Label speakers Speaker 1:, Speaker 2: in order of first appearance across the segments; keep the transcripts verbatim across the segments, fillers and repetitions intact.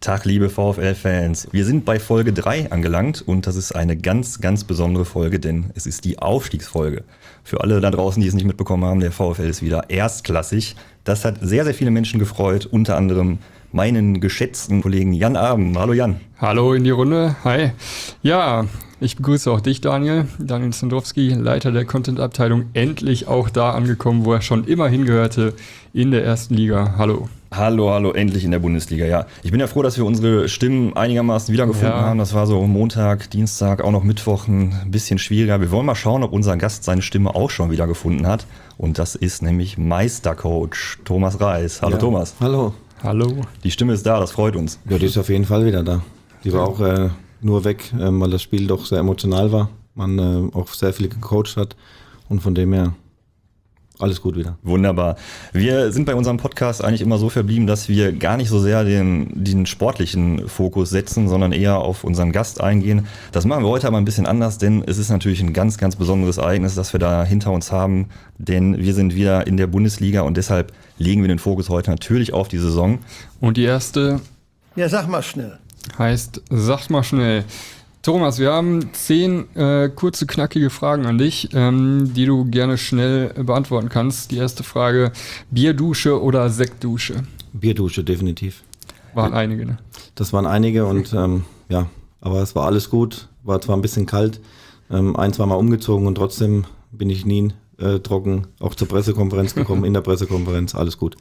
Speaker 1: Tag, liebe VfL-Fans. Wir sind bei Folge drei angelangt und das ist eine ganz, ganz besondere Folge, denn es ist die Aufstiegsfolge. Für alle da draußen, die es nicht mitbekommen haben, der VfL ist wieder erstklassig. Das hat sehr, sehr viele Menschen gefreut, unter anderem meinen geschätzten Kollegen Jan Abend. Hallo Jan.
Speaker 2: Hallo in die Runde. Hi. Ja, ich begrüße auch dich, Daniel. Daniel Zendrowski, Leiter der Content-Abteilung, endlich auch da angekommen, wo er schon immer hingehörte, in der ersten Liga. Hallo.
Speaker 1: Hallo, hallo, endlich in der Bundesliga, ja. Ich bin ja froh, dass wir unsere Stimmen einigermaßen wiedergefunden ja. haben. Das war so Montag, Dienstag, auch noch Mittwoch ein bisschen schwieriger. Wir wollen mal schauen, ob unser Gast seine Stimme auch schon wiedergefunden hat. Und das ist nämlich Meistercoach Thomas Reis. Hallo ja. Thomas.
Speaker 3: Hallo.
Speaker 2: Hallo.
Speaker 1: Die Stimme ist da, das freut uns.
Speaker 3: Ja, die ist auf jeden Fall wieder da. Die war auch äh, nur weg, äh, weil das Spiel doch sehr emotional war. Man äh, auch sehr viel gecoacht hat und von dem her alles gut wieder.
Speaker 1: Wunderbar. Wir sind bei unserem Podcast eigentlich immer so verblieben, dass wir gar nicht so sehr den, den sportlichen Fokus setzen, sondern eher auf unseren Gast eingehen. Das machen wir heute aber ein bisschen anders, denn es ist natürlich ein ganz, ganz besonderes Ereignis, das wir da hinter uns haben. Denn wir sind wieder in der Bundesliga und deshalb legen wir den Fokus heute natürlich auf die Saison.
Speaker 2: Und die erste...
Speaker 4: Ja, sag mal schnell.
Speaker 2: Heißt, sag mal schnell. Thomas, wir haben zehn äh, kurze, knackige Fragen an dich, ähm, die du gerne schnell äh, beantworten kannst. Die erste Frage, Bierdusche oder Sektdusche?
Speaker 3: Bierdusche, definitiv.
Speaker 2: Waren einige, ne?
Speaker 3: Das waren einige und ähm, ja, aber es war alles gut. War zwar ein bisschen kalt, ähm, ein, zweimal umgezogen und trotzdem bin ich nie äh, trocken auch zur Pressekonferenz gekommen, in der Pressekonferenz, alles gut.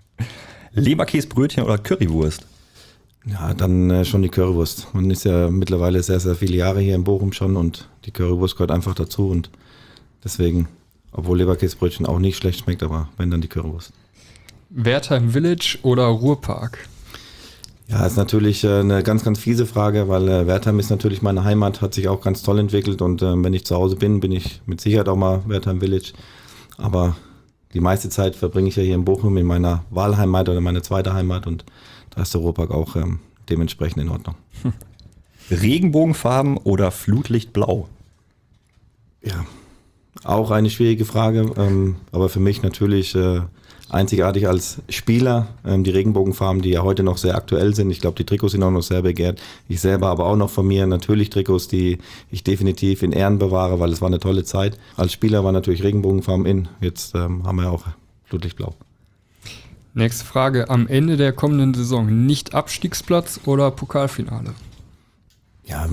Speaker 1: Leberkäsebrötchen oder Currywurst?
Speaker 3: Ja, dann äh, schon die Currywurst. Man ist ja mittlerweile sehr, sehr viele Jahre hier in Bochum schon und die Currywurst gehört einfach dazu und deswegen, obwohl Leberkäsebrötchen auch nicht schlecht schmeckt, aber wenn, dann die Currywurst.
Speaker 2: Wertheim Village oder Ruhrpark?
Speaker 3: Ja, ist natürlich äh, eine ganz, ganz fiese Frage, weil äh, Wertheim ist natürlich meine Heimat, hat sich auch ganz toll entwickelt und äh, wenn ich zu Hause bin, bin ich mit Sicherheit auch mal Wertheim Village, aber die meiste Zeit verbringe ich ja hier in Bochum in meiner Wahlheimat oder meine zweite Heimat und da ist der Ruhrpark auch ähm, dementsprechend in Ordnung.
Speaker 1: Hm. Regenbogenfarben oder Flutlichtblau?
Speaker 3: Ja, auch eine schwierige Frage, ähm, aber für mich natürlich äh, einzigartig als Spieler. Ähm, die Regenbogenfarben, die ja heute noch sehr aktuell sind. Ich glaube, die Trikots sind auch noch sehr begehrt. Ich selber aber auch noch von mir natürlich Trikots, die ich definitiv in Ehren bewahre, weil es war eine tolle Zeit. Als Spieler war natürlich Regenbogenfarben in. Jetzt ähm, haben wir auch Flutlichtblau.
Speaker 2: Nächste Frage. Am Ende der kommenden Saison nicht Abstiegsplatz oder Pokalfinale?
Speaker 3: Ja,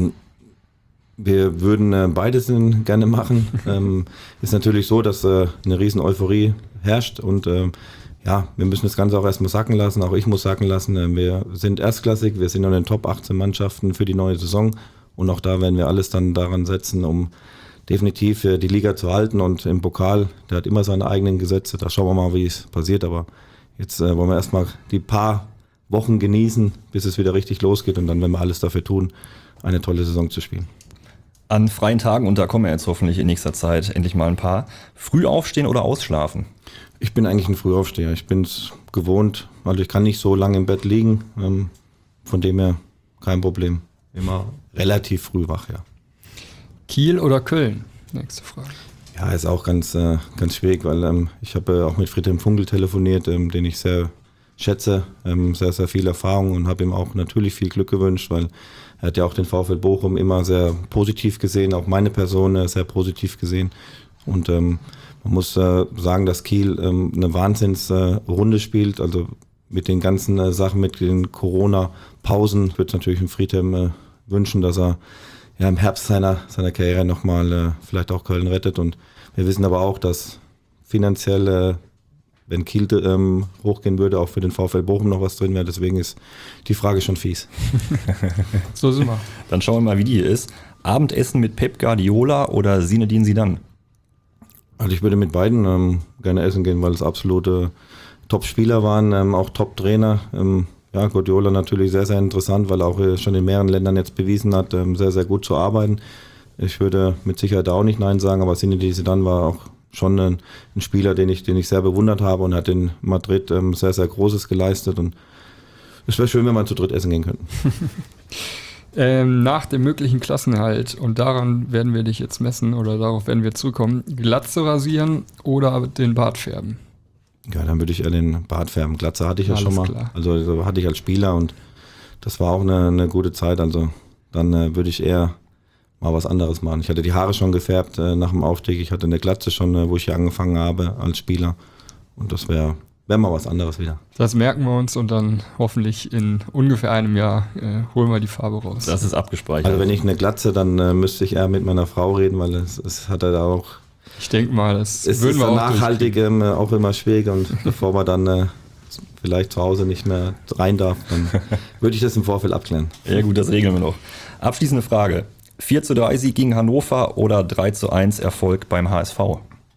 Speaker 3: wir würden äh, beides gerne machen. ähm, ist natürlich so, dass äh, eine riesen Euphorie herrscht und äh, ja, wir müssen das Ganze auch erstmal sacken lassen. Auch ich muss sacken lassen. Äh, wir sind erstklassig, wir sind in den Top achtzehn Mannschaften für die neue Saison und auch da werden wir alles dann daran setzen, um definitiv äh, die Liga zu halten und im Pokal, der hat immer seine eigenen Gesetze. Da schauen wir mal, wie es passiert, aber jetzt äh, wollen wir erstmal die paar Wochen genießen, bis es wieder richtig losgeht und dann werden wir alles dafür tun, eine tolle Saison zu spielen.
Speaker 1: An freien Tagen, und da kommen wir jetzt hoffentlich in nächster Zeit endlich mal ein paar, früh aufstehen oder ausschlafen?
Speaker 3: Ich bin eigentlich ein Frühaufsteher. Ich bin es gewohnt, also ich kann nicht so lange im Bett liegen, ähm, von dem her kein Problem. Immer relativ früh wach, ja.
Speaker 2: Kiel oder Köln? Nächste Frage.
Speaker 3: Ja, ist auch ganz, äh, ganz schwierig, weil ähm, ich habe äh, auch mit Friedhelm Funkel telefoniert, ähm, den ich sehr schätze, ähm, sehr, sehr viel Erfahrung und habe ihm auch natürlich viel Glück gewünscht, weil er hat ja auch den VfL Bochum immer sehr positiv gesehen, auch meine Person äh, sehr positiv gesehen. Und ähm, man muss äh, sagen, dass Kiel ähm, eine Wahnsinnsrunde äh, spielt, also mit den ganzen äh, Sachen, mit den Corona-Pausen. Ich würde natürlich dem Friedhelm äh, wünschen, dass er ja, im Herbst seiner, seiner Karriere nochmal äh, vielleicht auch Köln rettet. Und wir wissen aber auch, dass finanziell, äh, wenn Kiel ähm, hochgehen würde, auch für den VfL Bochum noch was drin wäre. Deswegen ist die Frage schon fies.
Speaker 2: So sind wir.
Speaker 1: Dann schauen wir mal, wie die ist. Abendessen mit Pep Guardiola oder Zinedine Zidane?
Speaker 3: Also ich würde mit beiden ähm, gerne essen gehen, weil es absolute Top-Spieler waren, ähm, auch Top-Trainer. Ähm, Ja, Guardiola natürlich sehr, sehr interessant, weil er auch schon in mehreren Ländern jetzt bewiesen hat, sehr, sehr gut zu arbeiten. Ich würde mit Sicherheit auch nicht Nein sagen, aber Zinedine Zidane war auch schon ein, ein Spieler, den ich, den ich sehr bewundert habe und hat in Madrid ähm, sehr, sehr Großes geleistet. Und es wäre schön, wenn wir zu dritt essen gehen könnten.
Speaker 2: ähm, nach dem möglichen Klassenerhalt, und daran werden wir dich jetzt messen oder darauf werden wir zurückkommen, Glatze rasieren oder den Bart färben?
Speaker 3: Ja, dann würde ich eher den Bart färben. Glatze hatte ich ja
Speaker 2: Alles
Speaker 3: schon mal.
Speaker 2: Klar.
Speaker 3: Also, also hatte ich als Spieler und das war auch eine, eine gute Zeit. Also dann äh, würde ich eher mal was anderes machen. Ich hatte die Haare schon gefärbt äh, nach dem Aufstieg. Ich hatte eine Glatze schon, äh, wo ich hier angefangen habe als Spieler. Und das wäre wär mal was anderes wieder.
Speaker 2: Das merken wir uns und dann hoffentlich in ungefähr einem Jahr äh, holen wir die Farbe raus.
Speaker 1: Das ist abgespeichert.
Speaker 3: Also wenn ich eine Glatze, dann äh, müsste ich eher mit meiner Frau reden, weil es, es hat er da auch...
Speaker 2: Ich denke mal, das
Speaker 3: es
Speaker 2: würden
Speaker 3: ist
Speaker 2: wir auch
Speaker 3: nachhaltig ähm, auch immer schwierig und bevor man dann äh, vielleicht zu Hause nicht mehr rein darf, dann würde ich das im Vorfeld abklären.
Speaker 1: Ja gut, das regeln wir noch. Abschließende Frage. vier zu drei Sieg gegen Hannover oder drei zu eins Erfolg beim H S V?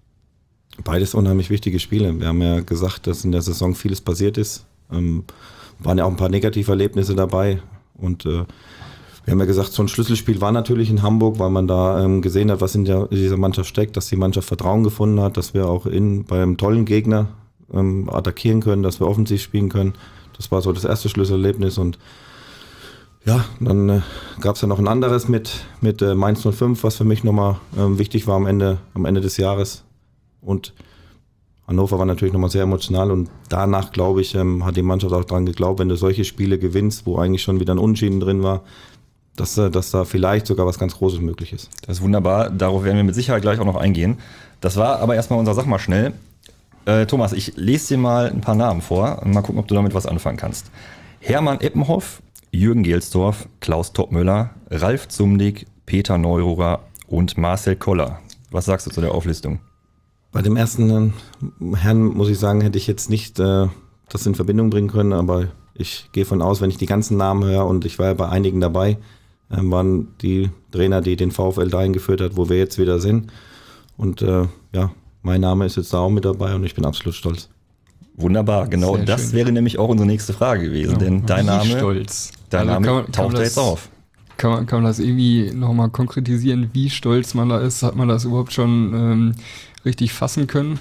Speaker 3: Beides unheimlich wichtige Spiele. Wir haben ja gesagt, dass in der Saison vieles passiert ist. Ähm, waren ja auch ein paar Negativerlebnisse dabei und äh, wir haben ja gesagt, so ein Schlüsselspiel war natürlich in Hamburg, weil man da ähm, gesehen hat, was in, der, in dieser Mannschaft steckt, dass die Mannschaft Vertrauen gefunden hat, dass wir auch in, beim tollen Gegner ähm, attackieren können, dass wir offensiv spielen können. Das war so das erste Schlüsselerlebnis und ja, dann äh, gab es ja noch ein anderes mit, mit äh, Mainz null fünf, was für mich nochmal ähm, wichtig war am Ende, am Ende des Jahres. Und Hannover war natürlich nochmal sehr emotional und danach, glaube ich, ähm, hat die Mannschaft auch dran geglaubt, wenn du solche Spiele gewinnst, wo eigentlich schon wieder ein Unentschieden drin war, dass, äh, dass da vielleicht sogar was ganz Großes möglich ist.
Speaker 1: Das ist wunderbar, darauf werden wir mit Sicherheit gleich auch noch eingehen. Das war aber erstmal unser Sag mal schnell. Äh, Thomas, ich lese dir mal ein paar Namen vor und mal gucken, ob du damit was anfangen kannst. Hermann Eppenhoff, Jürgen Gelsdorf, Klaus Toppmöller, Ralf Zumdig, Peter Neururer und Marcel Koller. Was sagst du zu der Auflistung?
Speaker 3: Bei dem ersten Herrn, muss ich sagen, hätte ich jetzt nicht äh, das in Verbindung bringen können, aber ich gehe von aus, wenn ich die ganzen Namen höre und ich war ja bei einigen dabei, äh, waren die Trainer, die den VfL dahin geführt hat, wo wir jetzt wieder sind. Und äh, ja, mein Name ist jetzt da auch mit dabei und ich bin absolut stolz.
Speaker 1: Wunderbar, genau.
Speaker 2: Sehr
Speaker 1: das
Speaker 2: schön.
Speaker 1: wäre nämlich auch unsere nächste Frage gewesen,
Speaker 2: Ja,
Speaker 1: denn dein
Speaker 2: wie
Speaker 1: Name,
Speaker 2: stolz.
Speaker 1: dein
Speaker 2: Also
Speaker 1: Name
Speaker 2: kann man- kann
Speaker 1: taucht
Speaker 2: man
Speaker 1: da
Speaker 2: das-
Speaker 1: jetzt auf.
Speaker 2: Kann man, kann man das irgendwie nochmal konkretisieren, wie stolz man da ist? Hat man das überhaupt schon ähm, richtig fassen können?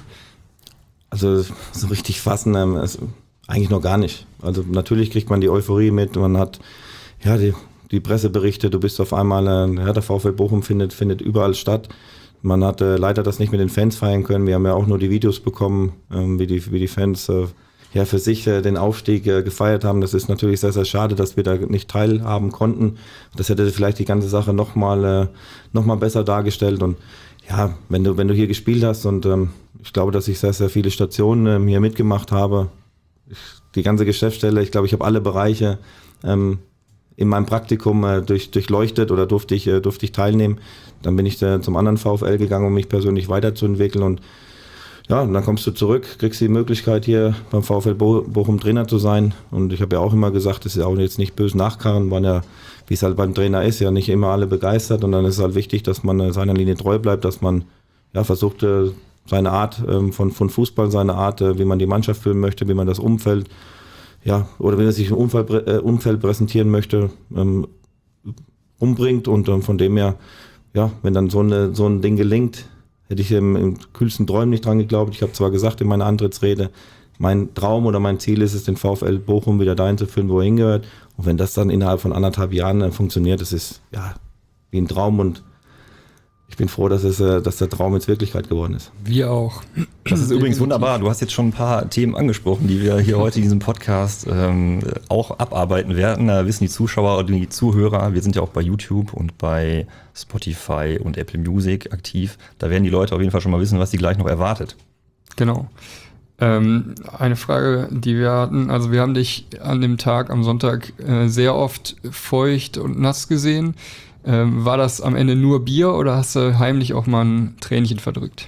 Speaker 3: Also so richtig fassen, ähm, ist eigentlich noch gar nicht. Also natürlich kriegt man die Euphorie mit, man hat ja die, die Presseberichte, du bist auf einmal, äh, ja, der VfL Bochum findet, findet überall statt. Man hat äh, leider das nicht mit den Fans feiern können, wir haben ja auch nur die Videos bekommen, ähm, wie, die, wie die Fans äh, ja, für sich äh, den Aufstieg äh, gefeiert haben. Das ist natürlich sehr, sehr schade, dass wir da nicht teilhaben konnten. Das hätte vielleicht die ganze Sache nochmal äh, noch mal besser dargestellt und ja, wenn du, wenn du hier gespielt hast und ähm, ich glaube, dass ich sehr, sehr viele Stationen ähm, hier mitgemacht habe, ich, die ganze Geschäftsstelle, ich glaube, ich habe alle Bereiche ähm, in meinem Praktikum äh, durch, durchleuchtet oder durfte ich, äh, durfte ich teilnehmen. Dann bin ich äh, zum anderen VfL gegangen, um mich persönlich weiterzuentwickeln und ja, und dann kommst du zurück, kriegst die Möglichkeit hier beim VfL Bo- Bochum Trainer zu sein und ich habe ja auch immer gesagt, das ist auch jetzt nicht böse nachkarren, waren ja, wie es halt beim Trainer ist, ja nicht immer alle begeistert und dann ist es halt wichtig, dass man äh, seiner Linie treu bleibt, dass man ja versucht, äh, seine Art ähm, von, von Fußball, seine Art, äh, wie man die Mannschaft führen möchte, wie man das Umfeld, ja, oder wenn er sich im Umfeld, äh, Umfeld präsentieren möchte, ähm, umbringt und ähm, von dem her, ja, wenn dann so, eine, so ein Ding gelingt, hätte ich im, im kühlsten Träumen nicht dran geglaubt. Ich habe zwar gesagt in meiner Antrittsrede, mein Traum oder mein Ziel ist es, den VfL Bochum wieder dahin zu führen, wo er hingehört. Und wenn das dann innerhalb von anderthalb Jahren äh, funktioniert, das ist ja wie ein Traum und ich bin froh, dass, es, äh, dass der Traum jetzt Wirklichkeit geworden ist.
Speaker 2: Wir auch.
Speaker 1: Das ist übrigens wunderbar. Du hast jetzt schon ein paar Themen angesprochen, die wir hier heute in diesem Podcast ähm, auch abarbeiten werden. Da wissen die Zuschauer und die Zuhörer, wir sind ja auch bei YouTube und bei Spotify und Apple Music aktiv. Da werden die Leute auf jeden Fall schon mal wissen, was sie gleich noch erwartet.
Speaker 2: Genau. Ähm, eine Frage, die wir hatten, also wir haben dich an dem Tag am Sonntag äh, sehr oft feucht und nass gesehen. Ähm, war das am Ende nur Bier oder hast du heimlich auch mal ein Tränchen verdrückt?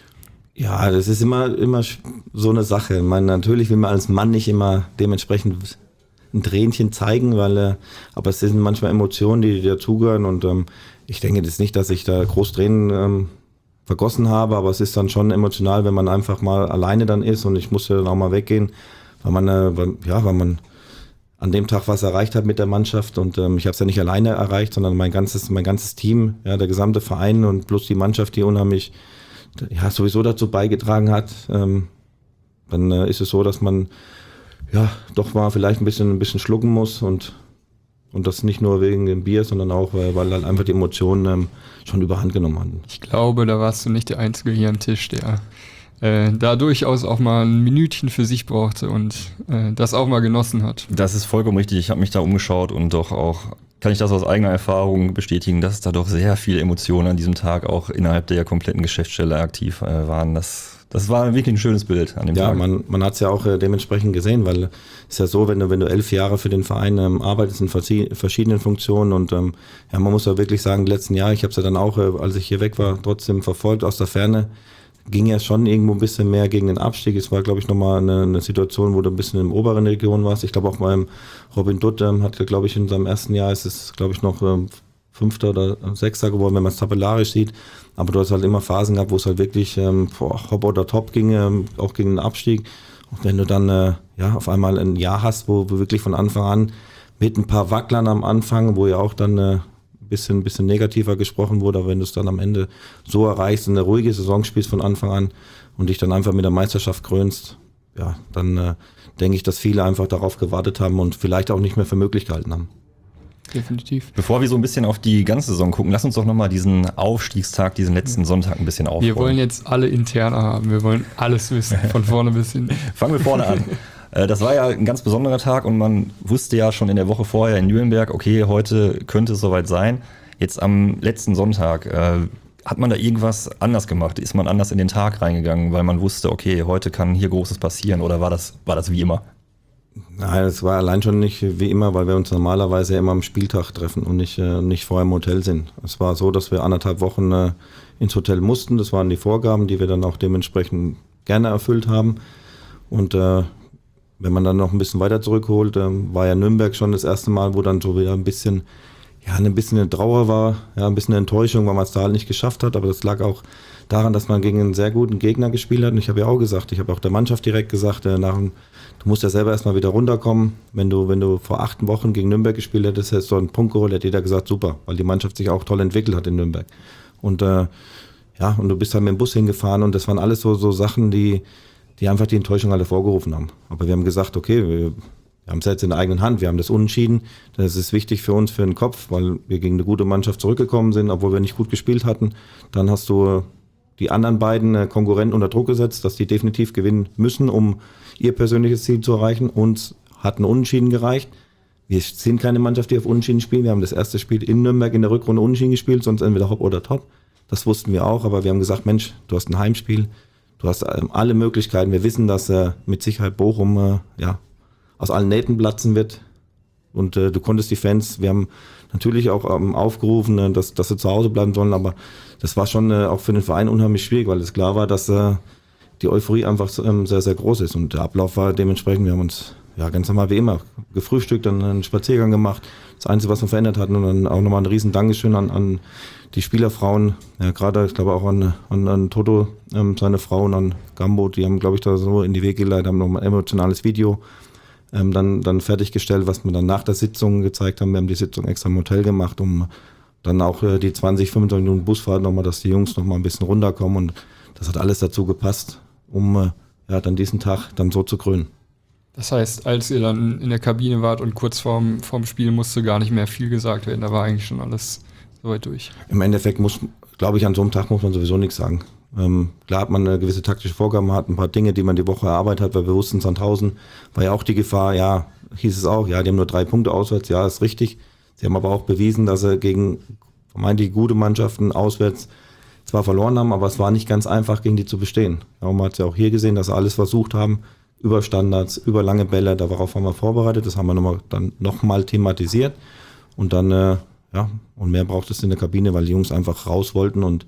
Speaker 3: Ja, das ist immer, immer so eine Sache. Ich meine, natürlich will man als Mann nicht immer dementsprechend ein Tränchen zeigen, weil, äh, aber es sind manchmal Emotionen, die dazugehören und ähm, ich denke jetzt nicht, dass ich da groß Tränen ähm, vergossen habe, aber es ist dann schon emotional, wenn man einfach mal alleine dann ist und ich musste dann auch mal weggehen, weil man, äh, weil, ja, weil man an dem Tag was erreicht hat mit der Mannschaft und ähm, ich habe es ja nicht alleine erreicht, sondern mein ganzes, mein ganzes Team, ja, der gesamte Verein und plus die Mannschaft, die unheimlich ja, sowieso dazu beigetragen hat. Ähm, dann äh, ist es so, dass man ja doch mal vielleicht ein bisschen, ein bisschen schlucken muss und, und das nicht nur wegen dem Bier, sondern auch, weil, weil halt einfach die Emotionen ähm, schon überhand genommen hatten.
Speaker 2: Ich glaube, da warst du nicht der Einzige hier am Tisch, der äh, da durchaus auch mal ein Minütchen für sich brauchte und äh, das auch mal genossen hat.
Speaker 1: Das ist vollkommen richtig. Ich habe mich da umgeschaut und doch auch, kann ich das aus eigener Erfahrung bestätigen, dass da doch sehr viele Emotionen an diesem Tag auch innerhalb der kompletten Geschäftsstelle aktiv äh, waren. Das, das war wirklich ein schönes Bild an dem
Speaker 3: ja,
Speaker 1: Tag.
Speaker 3: Ja, man, man hat es ja auch äh, dementsprechend gesehen, weil es ist ja so, wenn du, wenn du elf Jahre für den Verein ähm, arbeitest in verzie- verschiedenen Funktionen und ähm, ja, man muss ja wirklich sagen, die letzten Jahre, ich habe es ja dann auch, äh, als ich hier weg war, trotzdem verfolgt aus der Ferne, ging ja schon irgendwo ein bisschen mehr gegen den Abstieg. Es war, glaube ich, nochmal eine, eine Situation, wo du ein bisschen in der oberen Region warst. Ich glaube auch beim Robin Dutt ähm, hat, glaube ich, in seinem ersten Jahr ist es, glaube ich, noch ähm, Fünfter oder Sechster geworden, wenn man es tabellarisch sieht. Aber du hast halt immer Phasen gehabt, wo es halt wirklich ähm, hopp oder top ging, ähm, auch gegen den Abstieg. Und wenn du dann äh, ja auf einmal ein Jahr hast, wo du wirklich von Anfang an mit ein paar Wacklern am Anfang, wo ja auch dann äh, bisschen, bisschen negativer gesprochen wurde, aber wenn du es dann am Ende so erreichst, eine ruhige Saison spielst von Anfang an und dich dann einfach mit der Meisterschaft krönst, ja, dann äh, denke ich, dass viele einfach darauf gewartet haben und vielleicht auch nicht mehr für möglich gehalten haben.
Speaker 2: Definitiv.
Speaker 1: Bevor wir so ein bisschen auf die ganze Saison gucken, lass uns doch nochmal diesen Aufstiegstag, diesen letzten Sonntag ein bisschen aufrollen.
Speaker 2: Wir wollen jetzt alle Interna haben, wir wollen alles wissen, von vorne bis hin.
Speaker 1: Fangen wir vorne an. Das war ja ein ganz besonderer Tag und man wusste ja schon in der Woche vorher in Nürnberg, okay, heute könnte es soweit sein. Jetzt am letzten Sonntag, äh, hat man da irgendwas anders gemacht? Ist man anders in den Tag reingegangen, weil man wusste, okay, heute kann hier Großes passieren, oder war das, war das wie immer?
Speaker 3: Nein, es war allein schon nicht wie immer, weil wir uns normalerweise immer am Spieltag treffen und nicht, äh, nicht vorher im Hotel sind. Es war so, dass wir anderthalb Wochen äh, ins Hotel mussten. Das waren die Vorgaben, die wir dann auch dementsprechend gerne erfüllt haben. Und äh, wenn man dann noch ein bisschen weiter zurückholt, ähm, war ja Nürnberg schon das erste Mal, wo dann so wieder ein bisschen, ja, ein bisschen eine Trauer war, ja, ein bisschen eine Enttäuschung, weil man es da halt nicht geschafft hat. Aber das lag auch daran, dass man gegen einen sehr guten Gegner gespielt hat. Und ich habe ja auch gesagt, ich habe auch der Mannschaft direkt gesagt, äh, nach dem, du musst ja selber erstmal wieder runterkommen. Wenn du, wenn du vor acht Wochen gegen Nürnberg gespielt hättest, hättest du einen Punkt geholt, hätte jeder gesagt, super, weil die Mannschaft sich auch toll entwickelt hat in Nürnberg. Und äh, ja, und du bist halt mit dem Bus hingefahren und das waren alles so, so Sachen, die die einfach die Enttäuschung alle vorgerufen haben. Aber wir haben gesagt, okay, wir, wir haben es jetzt in der eigenen Hand, wir haben das Unentschieden. Das ist wichtig für uns, für den Kopf, weil wir gegen eine gute Mannschaft zurückgekommen sind, obwohl wir nicht gut gespielt hatten. Dann hast du die anderen beiden Konkurrenten unter Druck gesetzt, dass die definitiv gewinnen müssen, um ihr persönliches Ziel zu erreichen. Uns hat ein Unentschieden gereicht. Wir sind keine Mannschaft, die auf Unentschieden spielen. Wir haben das erste Spiel in Nürnberg in der Rückrunde Unentschieden gespielt, sonst entweder hopp oder top. Das wussten wir auch, aber wir haben gesagt, Mensch, du hast ein Heimspiel. Du hast ähm, alle Möglichkeiten. Wir wissen, dass äh, mit Sicherheit Bochum äh, ja, aus allen Nähten platzen wird. Und äh, du konntest die Fans, wir haben natürlich auch ähm, aufgerufen, äh, dass, dass sie zu Hause bleiben sollen, aber das war schon äh, auch für den Verein unheimlich schwierig, weil es klar war, dass äh, die Euphorie einfach ähm, sehr, sehr groß ist. Und der Ablauf war dementsprechend, wir haben uns ja ganz normal wie immer gefrühstückt, dann einen Spaziergang gemacht. Das Einzige, was wir verändert hatten, und dann auch nochmal ein riesen Dankeschön an, an die Spielerfrauen, ja, gerade, ich glaube auch an, an, an Toto, ähm, seine Frau und an Gambo, die haben, glaube ich, da so in die Wege geleitet, haben nochmal ein emotionales Video ähm, dann, dann fertiggestellt, was wir dann nach der Sitzung gezeigt haben. Wir haben die Sitzung extra im Hotel gemacht, um dann auch äh, die zwanzig, fünfundzwanzig Minuten Busfahrt nochmal, dass die Jungs nochmal ein bisschen runterkommen, und das hat alles dazu gepasst, um äh, ja, dann diesen Tag dann so zu krönen.
Speaker 2: Das heißt, als ihr dann in der Kabine wart und kurz vorm, vorm Spiel musste gar nicht mehr viel gesagt werden, da war eigentlich schon alles soweit durch.
Speaker 3: Im Endeffekt muss, glaube ich, an so einem Tag muss man sowieso nichts sagen. Ähm, klar hat man eine gewisse taktische Vorgaben, hat ein paar Dinge, die man die Woche erarbeitet hat, weil wir wussten, Sandhausen war ja auch die Gefahr, ja, hieß es auch, ja, die haben nur drei Punkte auswärts, ja, ist richtig. Sie haben aber auch bewiesen, dass sie gegen vermeintlich gute Mannschaften auswärts zwar verloren haben, aber es war nicht ganz einfach, gegen die zu bestehen. Ja, man hat es ja auch hier gesehen, dass sie alles versucht haben, über Standards, über lange Bälle, darauf haben wir vorbereitet, das haben wir nochmal, dann nochmal thematisiert, und dann, äh, ja, und mehr braucht es in der Kabine, weil die Jungs einfach raus wollten, und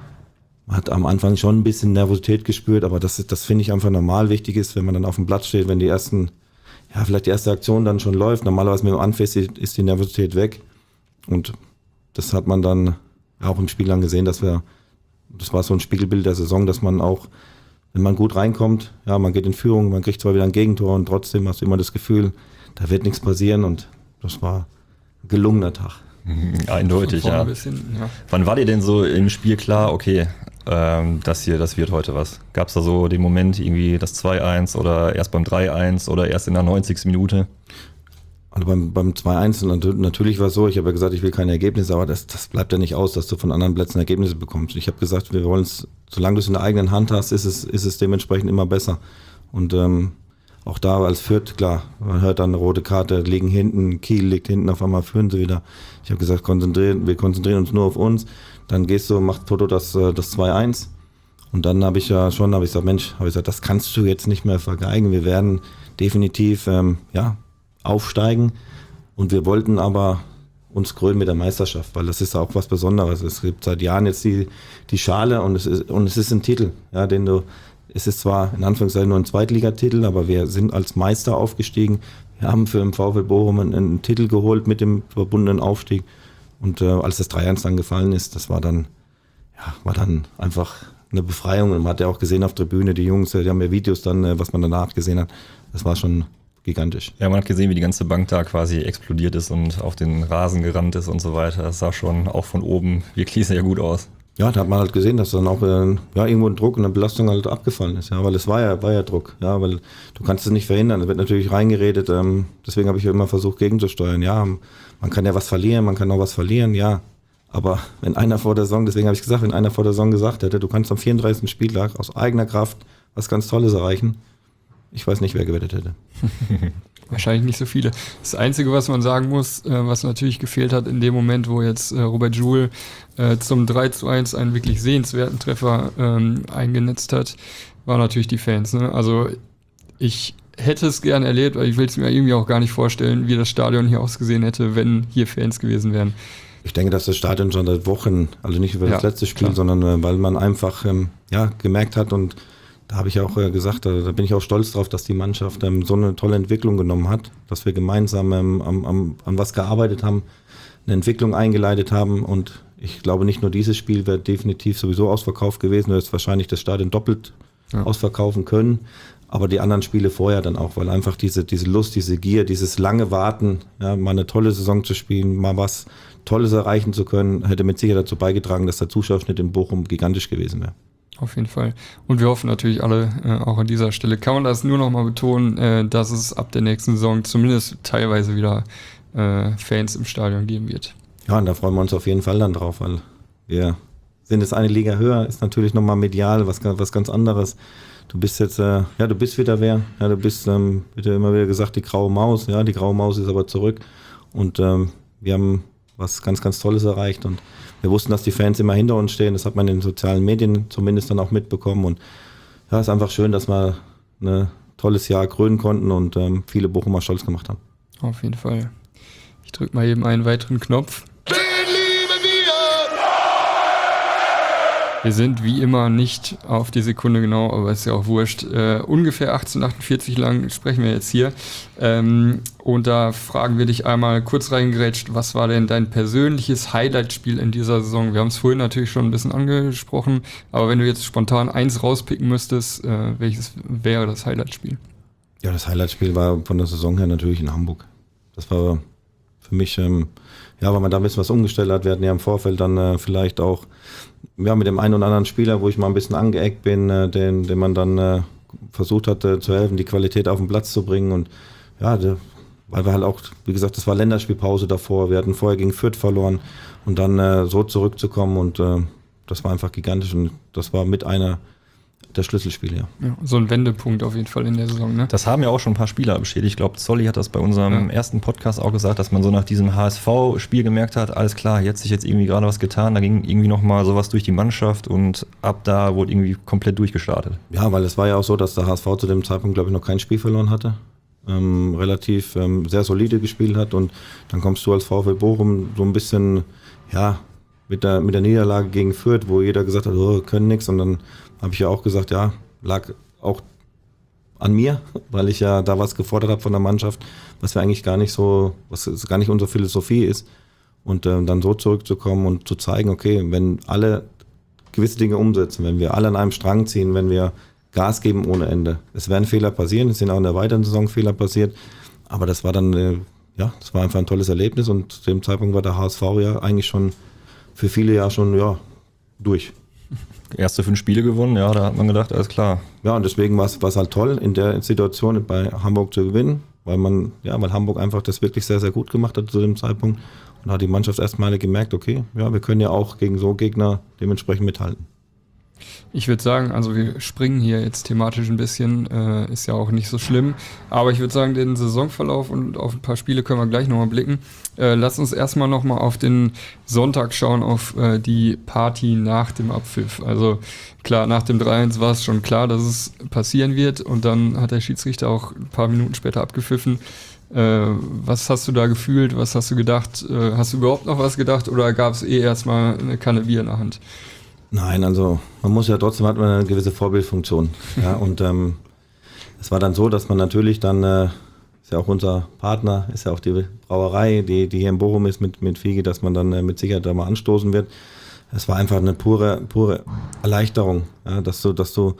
Speaker 3: man hat am Anfang schon ein bisschen Nervosität gespürt, aber das, das finde ich einfach normal. Wichtig ist, wenn man dann auf dem Platz steht, wenn die ersten, ja, vielleicht die erste Aktion dann schon läuft, normalerweise mit dem Anfest ist die Nervosität weg, und das hat man dann auch im Spiel dann gesehen, dass wir, das war so ein Spiegelbild der Saison, dass man auch, wenn man gut reinkommt, ja, man geht in Führung, man kriegt zwar wieder ein Gegentor, und trotzdem hast du immer das Gefühl, da wird nichts passieren, und das war ein gelungener Tag.
Speaker 1: Eindeutig, ja.
Speaker 2: Bisschen, ja.
Speaker 1: Wann war dir denn so im Spiel klar, okay, ähm, das hier, das wird heute was? Gab es da so den Moment, irgendwie das zwei eins oder erst beim drei eins oder erst in der neunzigsten Minute?
Speaker 3: Also beim, beim zwei eins, natürlich war es so, ich habe ja gesagt, ich will keine Ergebnisse, aber das, das bleibt ja nicht aus, dass du von anderen Plätzen Ergebnisse bekommst. Ich habe gesagt, wir wollen es, solange du es in der eigenen Hand hast, ist es, ist es dementsprechend immer besser. Und ähm, auch da als Fürth, klar, man hört dann eine rote Karte, liegen hinten, Kiel liegt hinten, auf einmal führen sie wieder. Ich habe gesagt, konzentrieren, wir konzentrieren uns nur auf uns. Dann gehst du, macht Toto das, das zwei eins. Und dann habe ich ja schon, habe ich gesagt, Mensch, habe ich gesagt, das kannst du jetzt nicht mehr vergeigen. Wir werden definitiv, ähm, ja, aufsteigen und wir wollten aber uns krönen mit der Meisterschaft, weil das ist auch was Besonderes. Es gibt seit Jahren jetzt die, die Schale und es ist, und es ist ein Titel, ja, den du, es ist zwar in Anführungszeichen nur ein Zweitligatitel, aber wir sind als Meister aufgestiegen. Wir haben für den VfL Bochum einen, einen Titel geholt mit dem verbundenen Aufstieg und äh, als das drei eins dann gefallen ist, das war dann, ja, war dann einfach eine Befreiung und man hat ja auch gesehen auf der Tribüne, die Jungs, die haben ja Videos dann, was man danach gesehen hat, das war schon gigantisch.
Speaker 1: Ja, man hat gesehen, wie die ganze Bank da quasi explodiert ist und auf den Rasen gerannt ist und so weiter. Das sah schon auch von oben wirklich sehr gut aus.
Speaker 3: Ja, da hat man halt gesehen, dass dann auch äh, ja, irgendwo ein Druck und eine Belastung halt abgefallen ist. Ja, weil es war ja, war ja Druck. Ja, weil du kannst es nicht verhindern. Es wird natürlich reingeredet. Ähm, deswegen habe ich ja immer versucht, gegenzusteuern. Ja, man kann ja was verlieren, man kann auch was verlieren. Ja, aber wenn einer vor der Saison, deswegen habe ich gesagt, wenn einer vor der Saison gesagt hätte, du kannst am vierunddreißigsten Spieltag aus eigener Kraft was ganz Tolles erreichen, ich weiß nicht, wer gewettet hätte.
Speaker 2: Wahrscheinlich nicht so viele. Das Einzige, was man sagen muss, äh, was natürlich gefehlt hat in dem Moment, wo jetzt äh, Robert Joule äh, zum drei zu eins einen wirklich sehenswerten Treffer ähm, eingenetzt hat, waren natürlich die Fans. Ne? Also ich hätte es gern erlebt, aber ich will es mir irgendwie auch gar nicht vorstellen, wie das Stadion hier ausgesehen hätte, wenn hier Fans gewesen wären.
Speaker 3: Ich denke, dass das Stadion schon seit Wochen, also nicht über das ja, letzte Spiel, klar. sondern äh, weil man einfach ähm, ja, gemerkt hat und da habe ich auch äh, gesagt, da, da bin ich auch stolz drauf, dass die Mannschaft ähm, so eine tolle Entwicklung genommen hat, dass wir gemeinsam ähm, am, am, an was gearbeitet haben, eine Entwicklung eingeleitet haben und ich glaube nicht nur dieses Spiel wäre definitiv sowieso ausverkauft gewesen, du hättest wahrscheinlich das Stadion doppelt ja. ausverkaufen können, aber die anderen Spiele vorher dann auch, weil einfach diese, diese Lust, diese Gier, dieses lange Warten, ja, mal eine tolle Saison zu spielen, mal was Tolles erreichen zu können, hätte mit Sicherheit dazu beigetragen, dass der Zuschauerschnitt in Bochum gigantisch gewesen wäre.
Speaker 2: Auf jeden Fall. Und wir hoffen natürlich alle, äh, auch an dieser Stelle, kann man das nur noch mal betonen, äh, dass es ab der nächsten Saison zumindest teilweise wieder äh, Fans im Stadion geben wird.
Speaker 3: Ja, und da freuen wir uns auf jeden Fall dann drauf, weil wir sind jetzt eine Liga höher, ist natürlich nochmal medial was, was ganz anderes. Du bist jetzt, äh, ja, du bist wieder wer, ja, du bist, ähm, wird ja immer wieder gesagt, die graue Maus, ja, die graue Maus ist aber zurück und ähm, wir haben was ganz, ganz Tolles erreicht und wir wussten, dass die Fans immer hinter uns stehen. Das hat man in den sozialen Medien zumindest dann auch mitbekommen. Und ja, es ist einfach schön, dass wir ein tolles Jahr krönen konnten und ähm, viele Bochumer stolz gemacht haben.
Speaker 2: Auf jeden Fall. Ich drücke mal eben einen weiteren Knopf. Den lieben wir! Wir sind wie immer nicht auf die Sekunde genau, aber ist ja auch wurscht. Äh, ungefähr achtzehnhundertachtundvierzig lang sprechen wir jetzt hier. Ähm, und da fragen wir dich einmal kurz reingrätscht, was war denn dein persönliches Highlight-Spiel in dieser Saison? Wir haben es vorhin natürlich schon ein bisschen angesprochen, aber wenn du jetzt spontan eins rauspicken müsstest, äh, welches wäre das Highlight-Spiel?
Speaker 3: Ja, das Highlight-Spiel war von der Saison her natürlich in Hamburg. Das war für mich, ähm, ja, weil man da ein bisschen was umgestellt hat. Wir hatten ja im Vorfeld dann äh, vielleicht auch ja, mit dem einen oder anderen Spieler, wo ich mal ein bisschen angeeckt bin, äh, den, den man dann äh, versucht hat äh, zu helfen, die Qualität auf den Platz zu bringen. Und ja, der, weil wir halt auch, wie gesagt, das war Länderspielpause davor. Wir hatten vorher gegen Fürth verloren und dann äh, so zurückzukommen und äh, das war einfach gigantisch und das war mit einer der Schlüsselspiele, ja.
Speaker 2: ja. So ein Wendepunkt auf jeden Fall in der Saison, ne?
Speaker 1: Das haben ja auch schon ein paar Spieler bestätigt. Ich glaube, Zolli hat das bei unserem ja. ersten Podcast auch gesagt, dass man so nach diesem H S V-Spiel gemerkt hat, alles klar, jetzt sich jetzt irgendwie gerade was getan, da ging irgendwie nochmal sowas durch die Mannschaft und ab da wurde irgendwie komplett durchgestartet.
Speaker 3: Ja, weil es war ja auch so, dass der H S V zu dem Zeitpunkt, glaube ich, noch kein Spiel verloren hatte. Ähm, relativ ähm, sehr solide gespielt hat und dann kommst du als VfL Bochum so ein bisschen, ja, mit der, mit der Niederlage gegen Fürth, wo jeder gesagt hat, oh, können nichts und dann habe ich ja auch gesagt, ja, lag auch an mir, weil ich ja da was gefordert habe von der Mannschaft, was wir eigentlich gar nicht so, was gar nicht unsere Philosophie ist. Und äh, dann so zurückzukommen und zu zeigen, okay, wenn alle gewisse Dinge umsetzen, wenn wir alle an einem Strang ziehen, wenn wir Gas geben ohne Ende. Es werden Fehler passieren, es sind auch in der weiteren Saison Fehler passiert, aber das war dann, äh, ja, das war einfach ein tolles Erlebnis und zu dem Zeitpunkt war der H S V ja eigentlich schon für viele ja schon, ja, durch.
Speaker 1: Erste fünf Spiele gewonnen, ja, da hat man gedacht, alles klar.
Speaker 3: Ja, und deswegen war es halt toll, in der Situation bei Hamburg zu gewinnen. weil man, ja, weil Hamburg einfach das wirklich sehr, sehr gut gemacht hat zu dem Zeitpunkt und hat die Mannschaft erstmal gemerkt, okay, ja, wir können ja auch gegen so Gegner dementsprechend mithalten.
Speaker 2: Ich würde sagen, also wir springen hier jetzt thematisch ein bisschen, äh, ist ja auch nicht so schlimm, aber ich würde sagen, den Saisonverlauf und auf ein paar Spiele können wir gleich nochmal blicken. Äh, lass uns erstmal nochmal auf den Sonntag schauen, auf äh, die Party nach dem Abpfiff. Also klar, nach dem drei eins war es schon klar, dass es passieren wird und dann hat der Schiedsrichter auch ein paar Minuten später abgepfiffen. Äh, was hast du da gefühlt, was hast du gedacht? Äh, hast du überhaupt noch was gedacht oder gab es eh erstmal eine Kanne Bier in der Hand?
Speaker 3: Nein, also man muss ja trotzdem, hat man eine gewisse Vorbildfunktion. Ja, und ähm, es war dann so, dass man natürlich dann, äh, ist ja auch unser Partner, ist ja auch die Brauerei, die, die hier in Bochum ist mit, mit Fiege, dass man dann äh, mit Sicherheit da mal anstoßen wird. Es war einfach eine pure, pure Erleichterung, ja, dass du, dass du,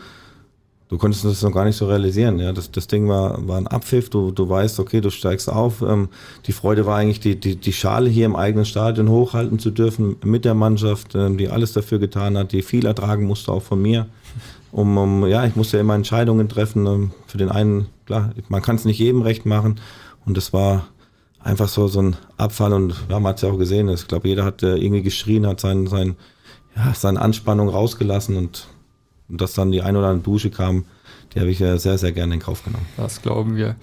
Speaker 3: du konntest das noch gar nicht so realisieren. Ja, das, das Ding war, war ein Abpfiff, du, du weißt, okay, du steigst auf. Ähm, die Freude war eigentlich, die, die, die Schale hier im eigenen Stadion hochhalten zu dürfen mit der Mannschaft, ähm, die alles dafür getan hat, die viel ertragen musste, auch von mir. Um, um, ja, ich musste immer Entscheidungen treffen. Ähm, für den einen, klar, man kann es nicht jedem recht machen. Und es war einfach so, so ein Abfall. Und ja, man hat es ja auch gesehen. Ich glaube, jeder hat äh, irgendwie geschrien, hat sein, sein, ja, seine Anspannung rausgelassen und Und dass dann die ein oder andere Dusche kam, die habe ich sehr, sehr gerne in Kauf genommen.
Speaker 2: Das glauben wir.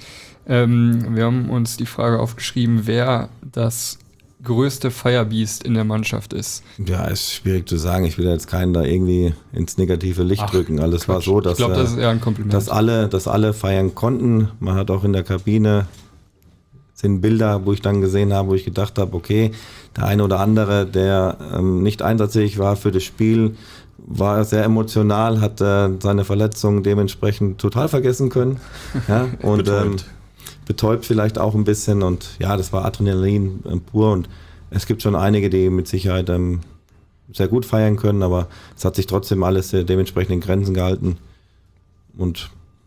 Speaker 2: Ähm, wir haben uns die Frage aufgeschrieben, wer das größte Firebeast in der Mannschaft ist.
Speaker 3: Ja, ist schwierig zu sagen. Ich will jetzt keinen da irgendwie ins negative Licht Ach, drücken. Alles war so, dass,
Speaker 2: ich glaub, das ist eher ein Kompliment.
Speaker 3: dass, alle, dass alle feiern konnten. Man hat auch in der Kabine sind Bilder, wo ich dann gesehen habe, wo ich gedacht habe, okay, der eine oder andere, der ähm, nicht einsatzfähig war für das Spiel, war sehr emotional, hat äh, seine Verletzung dementsprechend total vergessen können. Ja, und betäubt. Ähm, betäubt vielleicht auch ein bisschen. Und ja, das war Adrenalin äh, pur. Und es gibt schon einige, die mit Sicherheit ähm, sehr gut feiern können, aber es hat sich trotzdem alles äh, dementsprechend in Grenzen gehalten. Und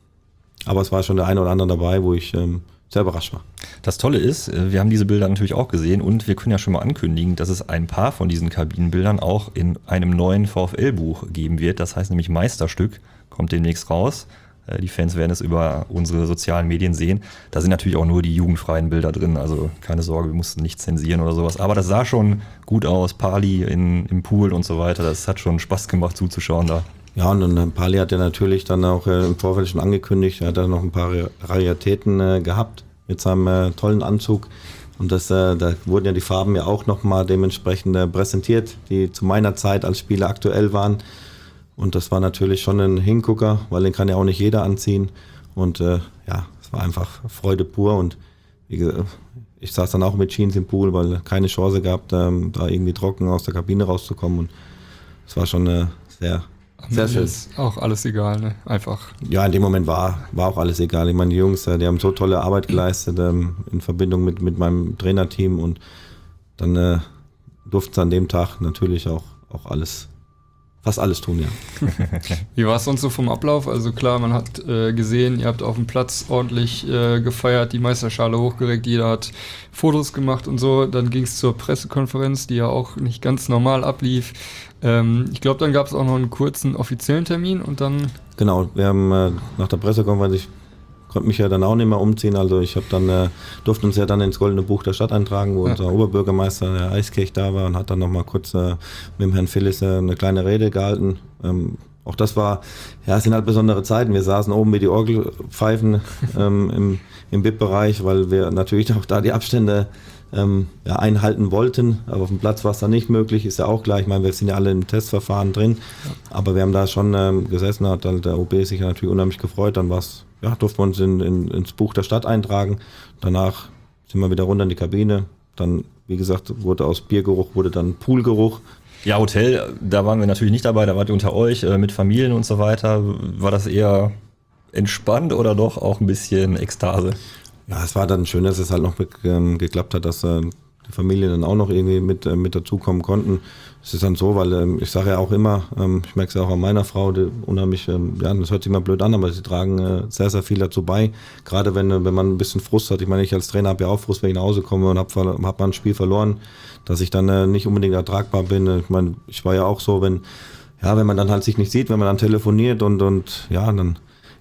Speaker 3: aber es war schon der eine oder andere dabei, wo ich ähm, sehr überrascht war.
Speaker 1: Das Tolle ist, wir haben diese Bilder natürlich auch gesehen und wir können ja schon mal ankündigen, dass es ein paar von diesen Kabinenbildern auch in einem neuen VfL-Buch geben wird. Das heißt nämlich Meisterstück, kommt demnächst raus. Die Fans werden es über unsere sozialen Medien sehen. Da sind natürlich auch nur die jugendfreien Bilder drin, also keine Sorge, wir mussten nicht zensieren oder sowas. Aber das sah schon gut aus, Pali in, im Pool und so weiter. Das hat schon Spaß gemacht zuzuschauen da.
Speaker 3: Ja, und, und Pali hat ja natürlich dann auch äh, im Vorfeld schon angekündigt, er hat dann noch ein paar Raritäten äh, gehabt mit seinem äh, tollen Anzug. Und das, äh, da wurden ja die Farben ja auch nochmal dementsprechend äh, präsentiert, die zu meiner Zeit als Spieler aktuell waren. Und das war natürlich schon ein Hingucker, weil den kann ja auch nicht jeder anziehen. Und äh, ja, es war einfach Freude pur. Und wie gesagt, ich saß dann auch mit Jeans im Pool, weil keine Chance gehabt, ähm, da irgendwie trocken aus der Kabine rauszukommen. Und es war schon äh, sehr... Sehr schön.
Speaker 2: Ist auch alles egal, ne? Einfach.
Speaker 3: Ja, in dem Moment war, war auch alles egal. Ich meine, die Jungs, die haben so tolle Arbeit geleistet ähm, in Verbindung mit, mit meinem Trainerteam und dann äh, durften sie an dem Tag natürlich auch, auch alles, fast alles tun, ja.
Speaker 2: Wie war es sonst so vom Ablauf? Also klar, man hat äh, gesehen, ihr habt auf dem Platz ordentlich äh, gefeiert, die Meisterschale hochgeregt, jeder hat Fotos gemacht und so. Dann ging es zur Pressekonferenz, die ja auch nicht ganz normal ablief. Ähm, ich glaube, dann gab es auch noch einen kurzen offiziellen Termin und dann...
Speaker 3: Genau, wir haben äh, nach der Pressekonferenz, ich konnte mich ja dann auch nicht mehr umziehen, also ich habe dann, äh, durfte uns ja dann ins Goldene Buch der Stadt eintragen, wo ja. unser Oberbürgermeister, der Eiskirch, da war und hat dann nochmal kurz äh, mit dem Herrn Phillis äh, eine kleine Rede gehalten. Ähm, auch das war, ja, es sind halt besondere Zeiten. Wir saßen oben wie die Orgelpfeifen ähm, im, im V I P-Bereich, weil wir natürlich auch da die Abstände ähm, ja, einhalten wollten, aber auf dem Platz war es dann nicht möglich, ist ja auch klar. Ich meine, wir sind ja alle im Testverfahren drin, ja. aber wir haben da schon ähm, gesessen, hat halt der O B sich natürlich unheimlich gefreut, dann war es, ja, durften wir uns in, in, ins Buch der Stadt eintragen. Danach sind wir wieder runter in die Kabine. Dann, wie gesagt, wurde aus Biergeruch, wurde dann Poolgeruch.
Speaker 1: Ja, Hotel, da waren wir natürlich nicht dabei, da wart ihr unter euch äh, mit Familien und so weiter. War das eher entspannt oder doch auch ein bisschen Ekstase?
Speaker 3: Ja, es war dann schön, dass es halt noch ähm, geklappt hat, dass äh, die Familien dann auch noch irgendwie mit, äh, mit dazukommen konnten. Es ist dann so, weil ähm, ich sage ja auch immer, ähm, ich merke es ja auch an meiner Frau, die unheimlich, ähm, ja, das hört sich immer blöd an, aber sie tragen äh, sehr, sehr viel dazu bei. Gerade wenn, wenn man ein bisschen Frust hat. Ich meine, ich als Trainer habe ja auch Frust, wenn ich nach Hause komme und habe hab mal ein Spiel verloren, dass ich dann äh, nicht unbedingt ertragbar bin. Ich meine, ich war ja auch so, wenn, ja, wenn man dann halt sich nicht sieht, wenn man dann telefoniert und, und ja, dann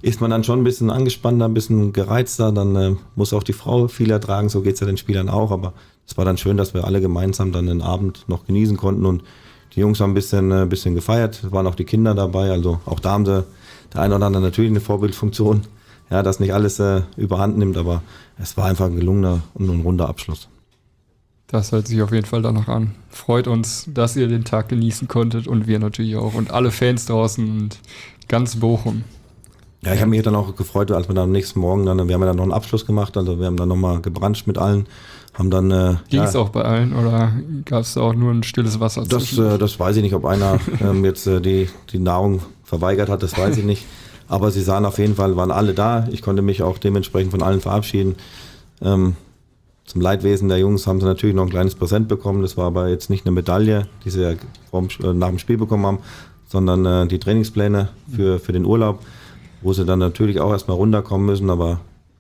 Speaker 3: ist man dann schon ein bisschen angespannter, ein bisschen gereizter, dann äh, muss auch die Frau viel ertragen, so geht es ja den Spielern auch, aber es war dann schön, dass wir alle gemeinsam dann den Abend noch genießen konnten und die Jungs haben ein bisschen, äh, bisschen gefeiert, es waren auch die Kinder dabei, also auch da haben sie der eine oder andere natürlich eine Vorbildfunktion, ja, dass nicht alles äh, überhand nimmt, aber es war einfach ein gelungener und ein runder Abschluss.
Speaker 2: Das hört sich auf jeden Fall danach an. Freut uns, dass ihr den Tag genießen konntet und wir natürlich auch und alle Fans draußen und ganz Bochum.
Speaker 3: Ja, ich habe mich dann auch gefreut, als wir dann am nächsten Morgen dann, wir haben ja dann noch einen Abschluss gemacht, also wir haben dann nochmal gebranscht mit allen, haben dann... Äh,
Speaker 2: Ging es
Speaker 3: ja,
Speaker 2: auch bei allen oder gab es da auch nur ein stilles Wasser?
Speaker 3: Das, äh, das weiß ich nicht, ob einer ähm, jetzt äh, die, die Nahrung verweigert hat, das weiß ich nicht. Aber sie sahen auf jeden Fall, waren alle da. Ich konnte mich auch dementsprechend von allen verabschieden. Ähm, zum Leidwesen der Jungs haben sie natürlich noch ein kleines Präsent bekommen. Das war aber jetzt nicht eine Medaille, die sie ja vom, äh, nach dem Spiel bekommen haben, sondern äh, die Trainingspläne für, für den Urlaub, wo sie dann natürlich auch erstmal runterkommen müssen. Aber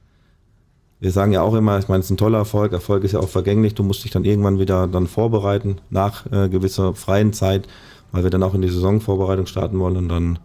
Speaker 3: wir sagen ja auch immer, ich meine, es ist ein toller Erfolg. Erfolg ist ja auch vergänglich. Du musst dich dann irgendwann wieder dann vorbereiten nach äh, gewisser freien Zeit, weil wir dann auch in die Saisonvorbereitung starten wollen. Und dann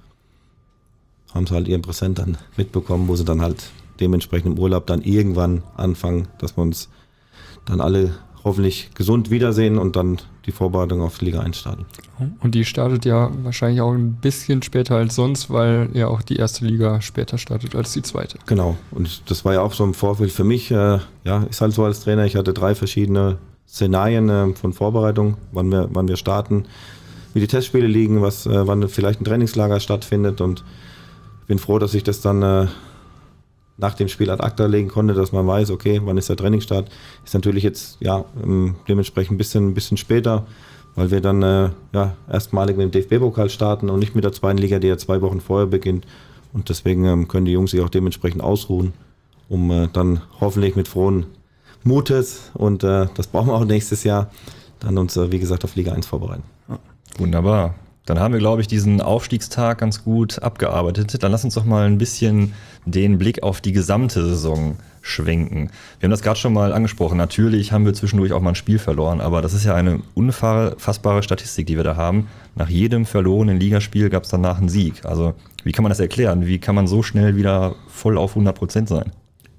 Speaker 3: haben sie halt ihren Präsent dann mitbekommen, wo sie dann halt dementsprechend im Urlaub dann irgendwann anfangen, dass wir uns dann alle hoffentlich gesund wiedersehen und dann die Vorbereitung auf die Liga eins starten.
Speaker 2: Und die startet ja wahrscheinlich auch ein bisschen später als sonst, weil ja auch die erste Liga später startet als die zweite.
Speaker 3: Genau, und das war ja auch so im Vorfeld für mich, äh, ja, ist halt so als Trainer, ich hatte drei verschiedene Szenarien äh, von Vorbereitung, wann wir, wann wir starten, wie die Testspiele liegen, was, äh, wann vielleicht ein Trainingslager stattfindet und bin froh, dass ich das dann äh, nach dem Spiel ad acta legen konnte, dass man weiß, okay, wann ist der Trainingsstart. Ist natürlich jetzt ja ähm, dementsprechend ein bisschen, ein bisschen später, weil wir dann äh, ja, erstmalig mit dem D F B-Pokal starten und nicht mit der zweiten Liga, die ja zwei Wochen vorher beginnt. Und deswegen ähm, können die Jungs sich auch dementsprechend ausruhen, um äh, dann hoffentlich mit frohen Mutes, und äh, das brauchen wir auch nächstes Jahr, dann uns, äh, wie gesagt, auf Liga eins vorbereiten.
Speaker 1: Ja. Wunderbar. Dann haben wir, glaube ich, diesen Aufstiegstag ganz gut abgearbeitet. Dann lass uns doch mal ein bisschen den Blick auf die gesamte Saison schwenken. Wir haben das gerade schon mal angesprochen. Natürlich haben wir zwischendurch auch mal ein Spiel verloren, aber das ist ja eine unfassbare Statistik, die wir da haben. Nach jedem verlorenen Ligaspiel gab es danach einen Sieg. Also wie kann man das erklären? Wie kann man so schnell wieder voll auf hundert Prozent sein?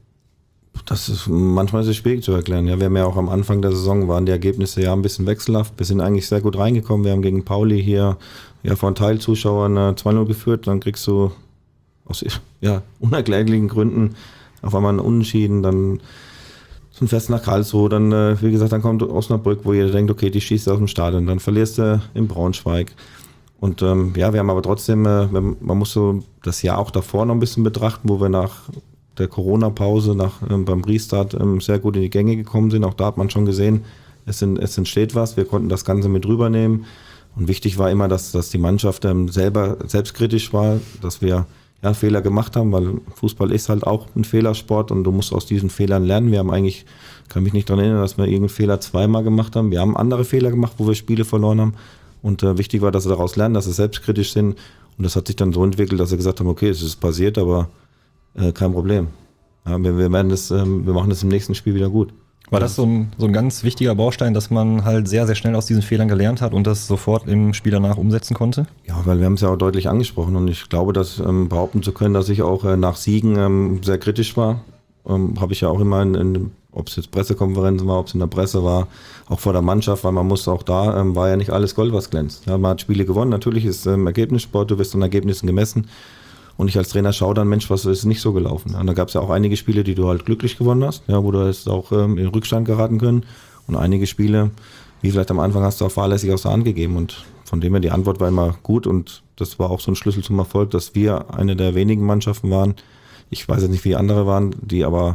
Speaker 3: Das ist manchmal ist es schwierig zu erklären. Ja, wir haben ja auch am Anfang der Saison waren die Ergebnisse ja ein bisschen wechselhaft. Wir sind eigentlich sehr gut reingekommen. Wir haben gegen Pauli hier ja von Teilzuschauern äh, zwei null geführt. Dann kriegst du aus ja, unerklärlichen Gründen auf einmal einen Unentschieden. Dann zum Fest nach Karlsruhe. Dann, äh, wie gesagt, dann kommt Osnabrück, wo jeder denkt, okay, die schießt aus dem Stadion. Dann verlierst du in Braunschweig. Und ähm, ja, wir haben aber trotzdem, äh, man muss so das Jahr auch davor noch ein bisschen betrachten, wo wir nach der Corona-Pause nach, ähm, beim Restart ähm, sehr gut in die Gänge gekommen sind. Auch da hat man schon gesehen, es, sind, es entsteht was. Wir konnten das Ganze mit rübernehmen. Und wichtig war immer, dass, dass die Mannschaft ähm, selber selbstkritisch war, dass wir ja, Fehler gemacht haben, weil Fußball ist halt auch ein Fehlersport und du musst aus diesen Fehlern lernen. Wir haben eigentlich, kann mich nicht daran erinnern, dass wir irgendeinen Fehler zweimal gemacht haben. Wir haben andere Fehler gemacht, wo wir Spiele verloren haben. Und äh, wichtig war, dass sie daraus lernen, dass sie selbstkritisch sind. Und das hat sich dann so entwickelt, dass sie gesagt haben, okay, es ist passiert, aber Äh, kein Problem. Ja, wir, wir, werden das, ähm, wir machen das im nächsten Spiel wieder gut.
Speaker 1: War das so ein, so ein ganz wichtiger Baustein, dass man halt sehr, sehr schnell aus diesen Fehlern gelernt hat und das sofort im Spiel danach umsetzen konnte?
Speaker 3: Ja, weil wir haben es ja auch deutlich angesprochen und ich glaube, dass ähm, behaupten zu können, dass ich auch äh, nach Siegen ähm, sehr kritisch war. Ähm, Habe ich ja auch immer, in, in, ob es jetzt Pressekonferenzen war, ob es in der Presse war, auch vor der Mannschaft, weil man muss auch da, ähm, war ja nicht alles Gold, was glänzt. Ja, man hat Spiele gewonnen, natürlich ist ähm, Ergebnissport, du wirst an Ergebnissen gemessen. Und ich als Trainer schaue dann, Mensch, was ist nicht so gelaufen? Und da gab es ja auch einige Spiele, die du halt glücklich gewonnen hast, ja, wo du jetzt auch ähm, in Rückstand geraten können. Und einige Spiele, wie vielleicht am Anfang, hast du auch fahrlässig aus der Hand gegeben. Und von dem her, die Antwort war immer gut. Und das war auch so ein Schlüssel zum Erfolg, dass wir eine der wenigen Mannschaften waren, ich weiß jetzt nicht, wie andere waren, die aber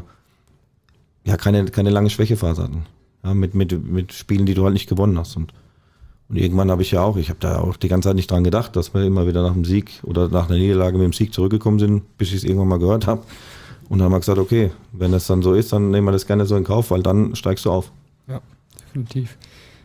Speaker 3: ja keine, keine lange Schwächephase hatten. Ja, mit, mit, mit Spielen, die du halt nicht gewonnen hast. Und Und irgendwann habe ich ja auch, ich habe da auch die ganze Zeit nicht dran gedacht, dass wir immer wieder nach dem Sieg oder nach einer Niederlage mit dem Sieg zurückgekommen sind, bis ich es irgendwann mal gehört habe. Und dann haben wir gesagt, okay, wenn das dann so ist, dann nehmen wir das gerne so in Kauf, weil dann steigst du auf.
Speaker 2: Ja, definitiv.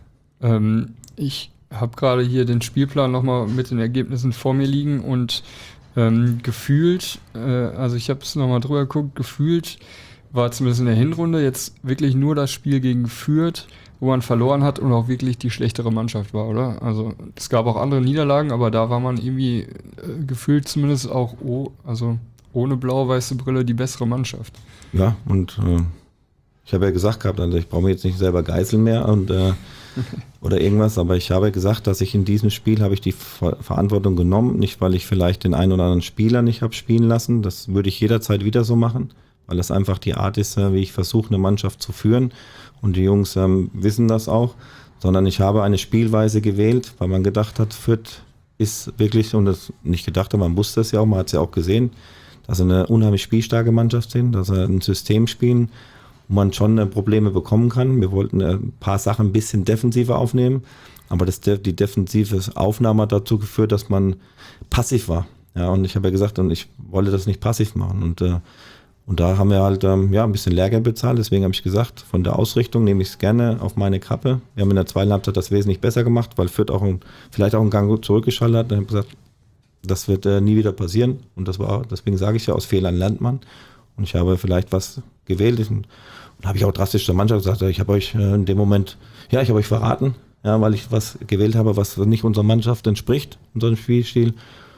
Speaker 2: Ähm, ich habe gerade hier den Spielplan nochmal mit den Ergebnissen vor mir liegen und ähm, gefühlt, äh, also ich habe es nochmal drüber geguckt, gefühlt war zumindest in der Hinrunde jetzt wirklich nur das Spiel gegen Fürth, wo man verloren hat und auch wirklich die schlechtere Mannschaft war, oder? Also es gab auch andere Niederlagen, aber da war man irgendwie äh, gefühlt zumindest auch oh, also ohne blau-weiße Brille die bessere Mannschaft.
Speaker 3: Ja, und äh, ich habe ja gesagt gehabt, also ich brauche mir jetzt nicht selber geißeln mehr und äh, oder irgendwas, aber ich habe gesagt, dass ich in diesem Spiel habe ich die Ver- Verantwortung genommen, nicht weil ich vielleicht den einen oder anderen Spieler nicht habe spielen lassen, das würde ich jederzeit wieder so machen, weil das einfach die Art ist, äh, wie ich versuche, eine Mannschaft zu führen und die Jungs ähm, wissen das auch, sondern ich habe eine Spielweise gewählt, weil man gedacht hat, Fürth ist wirklich, und das nicht gedacht hat, man wusste es ja auch, man hat es ja auch gesehen, dass sie eine unheimlich spielstarke Mannschaft sind, dass sie ein System spielen, wo man schon äh, Probleme bekommen kann. Wir wollten äh, ein paar Sachen ein bisschen defensiver aufnehmen, aber das, die defensive Aufnahme hat dazu geführt, dass man passiv war. Ja, und ich habe ja gesagt, und ich wollte das nicht passiv machen. Und, äh, und da haben wir halt ähm, ja, ein bisschen Lehrgeld bezahlt. Deswegen habe ich gesagt, von der Ausrichtung nehme ich es gerne auf meine Kappe. Wir haben in der zweiten Halbzeit das wesentlich besser gemacht, weil Fürth auch ein, vielleicht auch einen Gang zurückgeschaltet hat. Dann habe ich gesagt, das wird äh, nie wieder passieren. Und das war, deswegen sage ich ja, aus Fehlern lernt man. Und ich habe vielleicht was gewählt. Und, und habe ich auch drastisch zur Mannschaft gesagt, ich habe euch äh, in dem Moment, ja, ich habe euch verraten, ja, weil ich was gewählt habe, was nicht unserer Mannschaft entspricht, unserem Spielstil.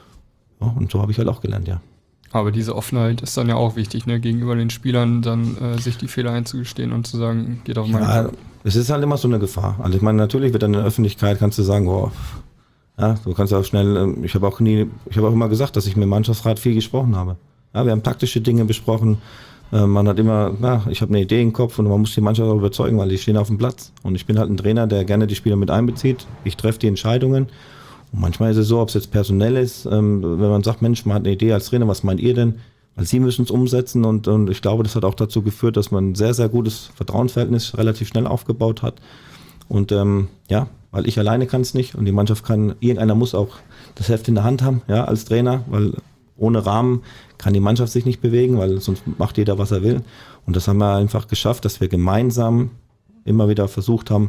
Speaker 3: Ja, und so habe ich halt auch gelernt, ja.
Speaker 2: Aber diese Offenheit ist dann ja auch wichtig, ne, gegenüber den Spielern dann äh, sich die Fehler einzugestehen und zu sagen, geht auf meinen
Speaker 3: Ja,
Speaker 2: Kopf.
Speaker 3: es ist halt immer so eine Gefahr. Also ich meine, natürlich wird dann in der Öffentlichkeit, kannst du sagen, boah, ja, du kannst auch schnell, ich habe auch nie, ich habe auch immer gesagt, dass ich mit dem Mannschaftsrat viel gesprochen habe. Ja, wir haben taktische Dinge besprochen. Äh, man hat immer, na, ich habe eine Idee im Kopf und man muss die Mannschaft auch überzeugen, weil die stehen auf dem Platz. Und ich bin halt ein Trainer, der gerne die Spieler mit einbezieht. Ich treffe die Entscheidungen. Und manchmal ist es so, ob es jetzt personell ist, ähm, wenn man sagt, Mensch, man hat eine Idee als Trainer, was meint ihr denn? Weil sie müssen es umsetzen und, und ich glaube, das hat auch dazu geführt, dass man ein sehr, sehr gutes Vertrauensverhältnis relativ schnell aufgebaut hat. Und ähm, ja, weil ich alleine kann es nicht und die Mannschaft kann, irgendeiner muss auch das Heft in der Hand haben, ja, als Trainer, weil ohne Rahmen kann die Mannschaft sich nicht bewegen, weil sonst macht jeder, was er will. Und das haben wir einfach geschafft, dass wir gemeinsam immer wieder versucht haben,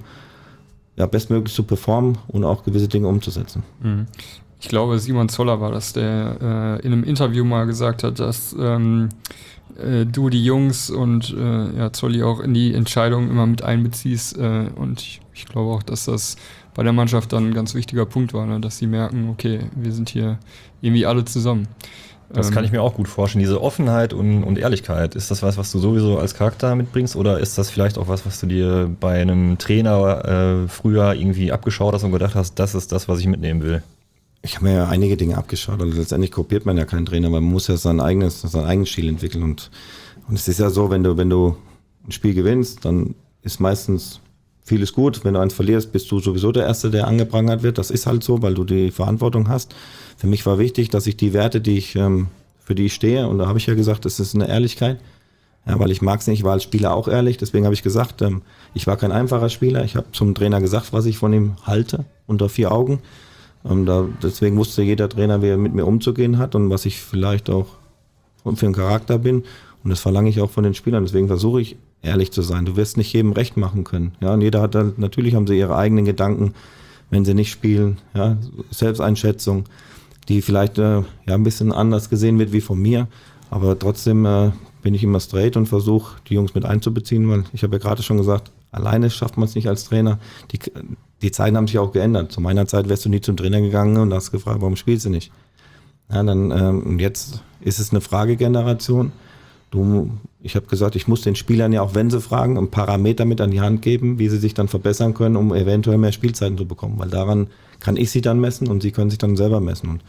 Speaker 3: ja, bestmöglich zu performen und auch gewisse Dinge umzusetzen.
Speaker 2: Mhm. Ich glaube, Simon Zoller war das, der äh, in einem Interview mal gesagt hat, dass ähm, äh, du die Jungs und äh, ja, Zolli auch in die Entscheidung immer mit einbeziehst. Äh, und ich, ich glaube auch, dass das bei der Mannschaft dann ein ganz wichtiger Punkt war, ne? Dass sie merken, okay, wir sind hier irgendwie alle zusammen.
Speaker 1: Das kann ich mir auch gut vorstellen. Diese Offenheit und, und Ehrlichkeit, ist das was, was du sowieso als Charakter mitbringst oder ist das vielleicht auch was, was du dir bei einem Trainer äh, früher irgendwie abgeschaut hast und gedacht hast, das ist das, was ich mitnehmen will?
Speaker 3: Ich habe mir ja einige Dinge abgeschaut. Also letztendlich kopiert man ja keinen Trainer, weil man muss ja sein eigenes, seinen eigenen Stil entwickeln. Und, und es ist ja so, wenn du, wenn du ein Spiel gewinnst, dann ist meistens vieles gut. Wenn du eins verlierst, bist du sowieso der Erste, der angeprangert wird. Das ist halt so, weil du die Verantwortung hast. Für mich war wichtig, dass ich die Werte, die ich, ähm, für die ich stehe, und da habe ich ja gesagt, das ist eine Ehrlichkeit. Ja, weil ich mag es nicht, ich war als Spieler auch ehrlich. Deswegen habe ich gesagt, ähm, ich war kein einfacher Spieler. Ich habe zum Trainer gesagt, was ich von ihm halte, unter vier Augen. Ähm, da, deswegen wusste jeder Trainer, wie er mit mir umzugehen hat und was ich vielleicht auch für einen Charakter bin. Und das verlange ich auch von den Spielern. Deswegen versuche ich, ehrlich zu sein. Du wirst nicht jedem recht machen können. Ja, und jeder hat dann, natürlich haben sie ihre eigenen Gedanken, wenn sie nicht spielen. Ja, Selbsteinschätzung, die vielleicht äh, ja, ein bisschen anders gesehen wird wie von mir. Aber trotzdem äh, bin ich immer straight und versuche, die Jungs mit einzubeziehen, weil ich habe ja gerade schon gesagt, alleine schafft man es nicht als Trainer. Die, die Zeiten haben sich auch geändert. Zu meiner Zeit wärst du nie zum Trainer gegangen und hast gefragt, warum spielst du nicht? Ja, dann, ähm, jetzt ist es eine Fragegeneration. Du, ich habe gesagt, ich muss den Spielern ja auch, wenn sie fragen, ein Parameter mit an die Hand geben, wie sie sich dann verbessern können, um eventuell mehr Spielzeiten zu bekommen. Weil daran kann ich sie dann messen und sie können sich dann selber messen. Und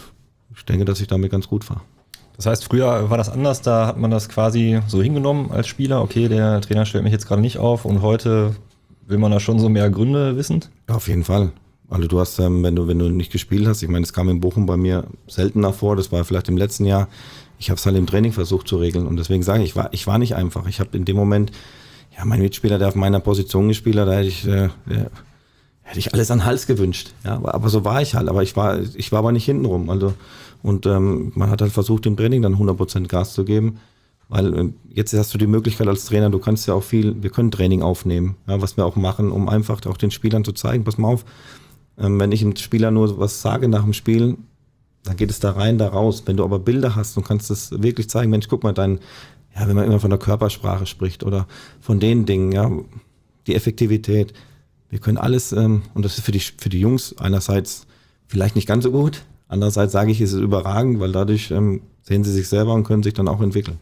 Speaker 3: ich denke, dass ich damit ganz gut fahre.
Speaker 1: Das heißt, früher war das anders, da hat man das quasi so hingenommen als Spieler, okay, der Trainer stellt mich jetzt gerade nicht auf und heute will man da schon so mehr Gründe wissen?
Speaker 3: Ja, auf jeden Fall. Also du hast, ähm, wenn du wenn du nicht gespielt hast, ich meine, es kam in Bochum bei mir seltener vor, das war vielleicht im letzten Jahr, ich habe es halt im Training versucht zu regeln und deswegen sage ich, ich war, ich war nicht einfach. Ich habe in dem Moment, ja, mein Mitspieler, der auf meiner Position gespielt hat, da hätte ich, äh, der, hätte ich alles an den Hals gewünscht. Ja, aber, aber so war ich halt, aber ich war, ich war aber nicht hintenrum. Also, und ähm, man hat halt versucht, im Training dann hundert Prozent Gas zu geben, weil äh, jetzt hast du die Möglichkeit als Trainer, du kannst ja auch viel, wir können Training aufnehmen, ja, was wir auch machen, um einfach auch den Spielern zu zeigen, pass mal auf, ähm, wenn ich einem Spieler nur was sage nach dem Spiel, dann geht es da rein, da raus. Wenn du aber Bilder hast und kannst das wirklich zeigen, Mensch, guck mal, dein, ja, wenn man immer von der Körpersprache spricht oder von den Dingen, ja, die Effektivität, wir können alles, ähm, und das ist für die, für die Jungs einerseits vielleicht nicht ganz so gut, Andererseits sage ich, es ist überragend, weil dadurch ähm, sehen sie sich selber und können sich dann auch entwickeln.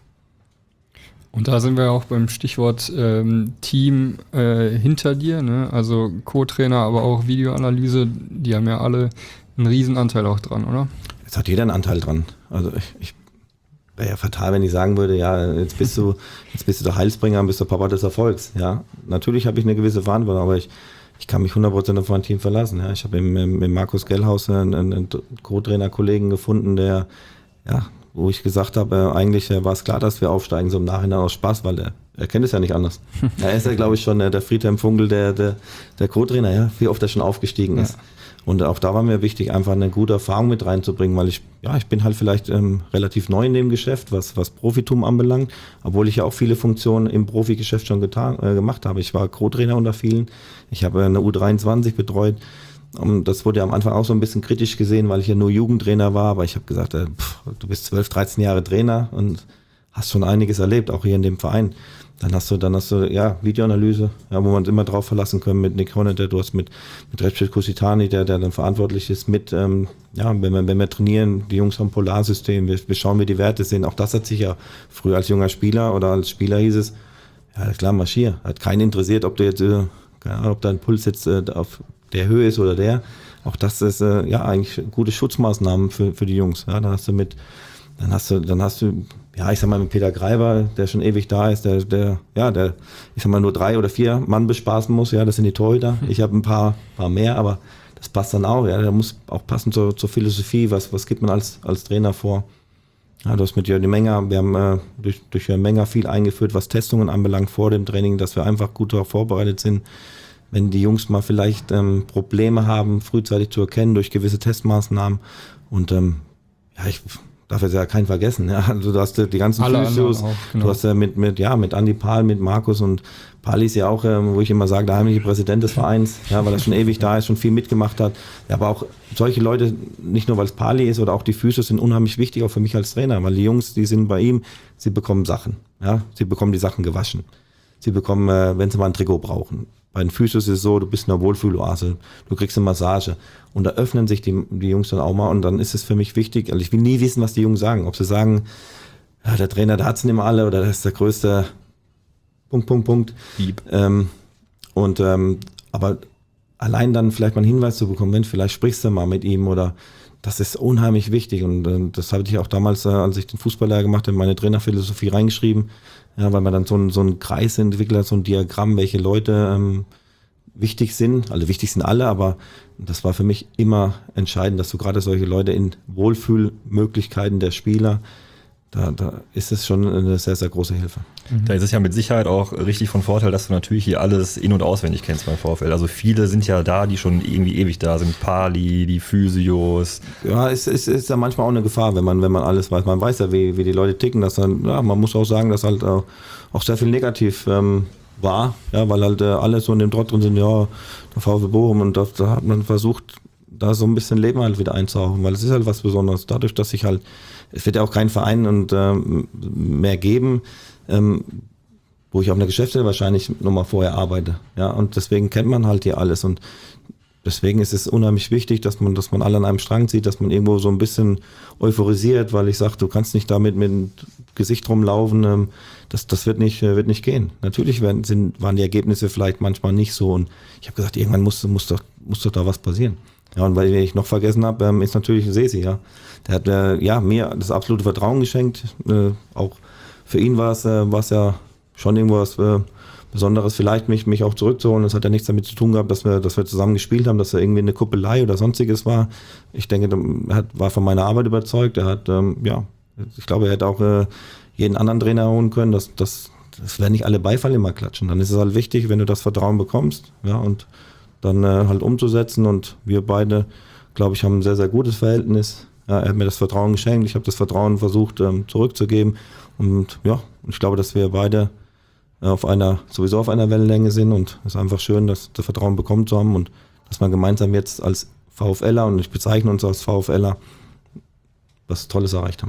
Speaker 2: Und da sind wir auch beim Stichwort ähm, Team äh, hinter dir, ne? Also Co-Trainer, aber auch Videoanalyse, die haben ja alle einen riesen Anteil auch dran, oder?
Speaker 3: Jetzt hat jeder einen Anteil dran. Also ich, ich wäre ja fatal, wenn ich sagen würde, ja, jetzt bist du, jetzt bist du der Heilsbringer und bist der Papa des Erfolgs. Ja, natürlich habe ich eine gewisse Verantwortung, aber ich, ich kann mich hundert Prozent auf mein Team verlassen. Ja, ich habe im, im, im Markus Gellhaus einen, einen Co-Trainer-Kollegen gefunden, der, ja, wo ich gesagt habe, äh, eigentlich äh, war es klar, dass wir aufsteigen, so im Nachhinein aus Spaß, weil er, er kennt es ja nicht anders. Er ist ja, glaube ich, schon äh, der Friedhelm Funkel, der, der, der Co-Trainer, ja, wie oft er schon aufgestiegen ist. Ja. Und auch da war mir wichtig, einfach eine gute Erfahrung mit reinzubringen, weil ich, ja, ich bin halt vielleicht ähm, relativ neu in dem Geschäft, was, was Profitum anbelangt, obwohl ich ja auch viele Funktionen im Profigeschäft schon getan, äh, gemacht habe. Ich war Co-Trainer unter vielen, ich habe eine U dreiundzwanzig betreut. Und das wurde ja am Anfang auch so ein bisschen kritisch gesehen, weil ich ja nur Jugendtrainer war, aber ich habe gesagt, äh, pff, du bist zwölf, dreizehn Jahre Trainer und hast schon einiges erlebt, auch hier in dem Verein. Dann hast du, dann hast du, ja, Videoanalyse, ja, wo wir uns immer drauf verlassen können mit Nick Honnet, du hast mit, mit Recep Kusitani, der, der dann verantwortlich ist mit, ähm, ja, wenn wir, wenn wir trainieren, die Jungs haben Polarsystem, wir, wir schauen, wie die Werte sind. Auch das hat sich ja früher als junger Spieler oder als Spieler hieß es, ja, klar, marschier. Hat keinen interessiert, ob du jetzt, äh, keine Ahnung, ob dein Puls jetzt äh, auf der Höhe ist oder der. Auch das ist, äh, ja, eigentlich gute Schutzmaßnahmen für, für die Jungs. Ja, dann hast du mit, dann hast du, dann hast du, ja, ich sag mal mit Peter Greiber, der schon ewig da ist, der, der, ja, der, ich sag mal nur drei oder vier Mann bespaßen muss, ja, das sind die Torhüter. Ich habe ein paar, paar mehr, aber das passt dann auch, ja, der muss auch passen zur, zur Philosophie, was, was gibt man als, als Trainer vor. Ja, du hast mit Jörn Menger, wir haben äh, durch, durch Jörn Menger viel eingeführt, was Testungen anbelangt vor dem Training, dass wir einfach gut darauf vorbereitet sind, wenn die Jungs mal vielleicht ähm, Probleme haben, frühzeitig zu erkennen durch gewisse Testmaßnahmen. Und ähm, ja, ich darf jetzt ja keinen vergessen. Ja. Also du hast die ganzen
Speaker 2: Alle
Speaker 3: Physios,
Speaker 2: auch, genau.
Speaker 3: Du hast ja mit, mit, ja, mit Andi Pahl, mit Markus und Pali ist ja auch, ähm, wo ich immer sage, der heimliche Präsident des Vereins, ja, weil er schon ewig da ist, schon viel mitgemacht hat. Ja, aber auch solche Leute, nicht nur weil es Pali ist oder auch die Physios sind unheimlich wichtig, auch für mich als Trainer, weil die Jungs, die sind bei ihm, sie bekommen Sachen. Ja, sie bekommen die Sachen gewaschen. Sie bekommen, äh, wenn sie mal ein Trikot brauchen. Bei den Physios ist es so, du bist in einer Wohlfühloase, du kriegst eine Massage und da öffnen sich die, die Jungs dann auch mal und dann ist es für mich wichtig, also ich will nie wissen, was die Jungs sagen, ob sie sagen, ja, der Trainer, der hat's nicht mehr alle oder das ist der größte Punkt, Punkt, Punkt. Ähm, und ähm, aber allein dann vielleicht mal einen Hinweis zu bekommen, Mensch, vielleicht sprichst du mal mit ihm oder das ist unheimlich wichtig und äh, das habe ich auch damals, äh, als ich den Fußballlehrer gemacht habe, in meine Trainerphilosophie reingeschrieben. Ja, weil man dann so einen so einen Kreis entwickelt hat, so ein Diagramm, welche Leute ähm, wichtig sind. Also wichtig sind alle, aber das war für mich immer entscheidend, dass du gerade solche Leute in Wohlfühlmöglichkeiten der Spieler, da, da ist es schon eine sehr, sehr große Hilfe.
Speaker 1: Da ist es ja mit Sicherheit auch richtig von Vorteil, dass du natürlich hier alles in- und auswendig kennst beim VfL. Also viele sind ja da, die schon irgendwie ewig da sind. Pali, die Physios.
Speaker 3: Ja, es ist, ist ja manchmal auch eine Gefahr, wenn man, wenn man alles weiß. Man weiß ja, wie, wie die Leute ticken. Dass dann, ja, man muss auch sagen, dass halt auch, auch sehr viel negativ ähm, war. Ja, weil halt äh, alle so in dem Trott drin sind, ja, der VfL Bochum. Und da, da hat man versucht, da so ein bisschen Leben halt wieder einzuhauchen. Weil es ist halt was Besonderes. Dadurch, dass sich halt, es wird ja auch kein Verein und ähm, mehr geben, Ähm, wo ich auf einer Geschäftsstelle wahrscheinlich nochmal vorher arbeite. Ja, und deswegen kennt man halt hier alles. Und deswegen ist es unheimlich wichtig, dass man, dass man alle an einem Strang zieht, dass man irgendwo so ein bisschen euphorisiert, weil ich sage, du kannst nicht damit mit dem Gesicht rumlaufen. Ähm, das, das wird nicht, wird nicht gehen. Natürlich werden, sind, waren die Ergebnisse vielleicht manchmal nicht so. Und ich habe gesagt, irgendwann muss, muss, doch, muss doch da was passieren. Ja, und weil ich noch vergessen habe, ähm, ist natürlich Sesi, ja. Der hat äh, ja, mir das absolute Vertrauen geschenkt, äh, auch für ihn war es, äh, war es ja schon irgendwo was äh, Besonderes, vielleicht mich, mich auch zurückzuholen. Das hat ja nichts damit zu tun gehabt, dass wir, dass wir zusammen gespielt haben, dass er irgendwie eine Kuppelei oder sonstiges war. Ich denke, er hat, war von meiner Arbeit überzeugt. Er hat, ähm, ja, ich glaube, er hätte auch äh, jeden anderen Trainer holen können. Das, das, das werden nicht alle Beifall immer klatschen. Dann ist es halt wichtig, wenn du das Vertrauen bekommst, ja, und dann äh, halt umzusetzen. Und wir beide, glaube ich, haben ein sehr, sehr gutes Verhältnis. Ja, er hat mir das Vertrauen geschenkt. Ich habe das Vertrauen versucht ähm, zurückzugeben. Und ja, ich glaube, dass wir beide auf einer, sowieso auf einer Wellenlänge sind und es ist einfach schön, dass das Vertrauen bekommen zu haben und dass man gemeinsam jetzt als VfLer, und ich bezeichne uns als VfLer, was Tolles erreicht haben.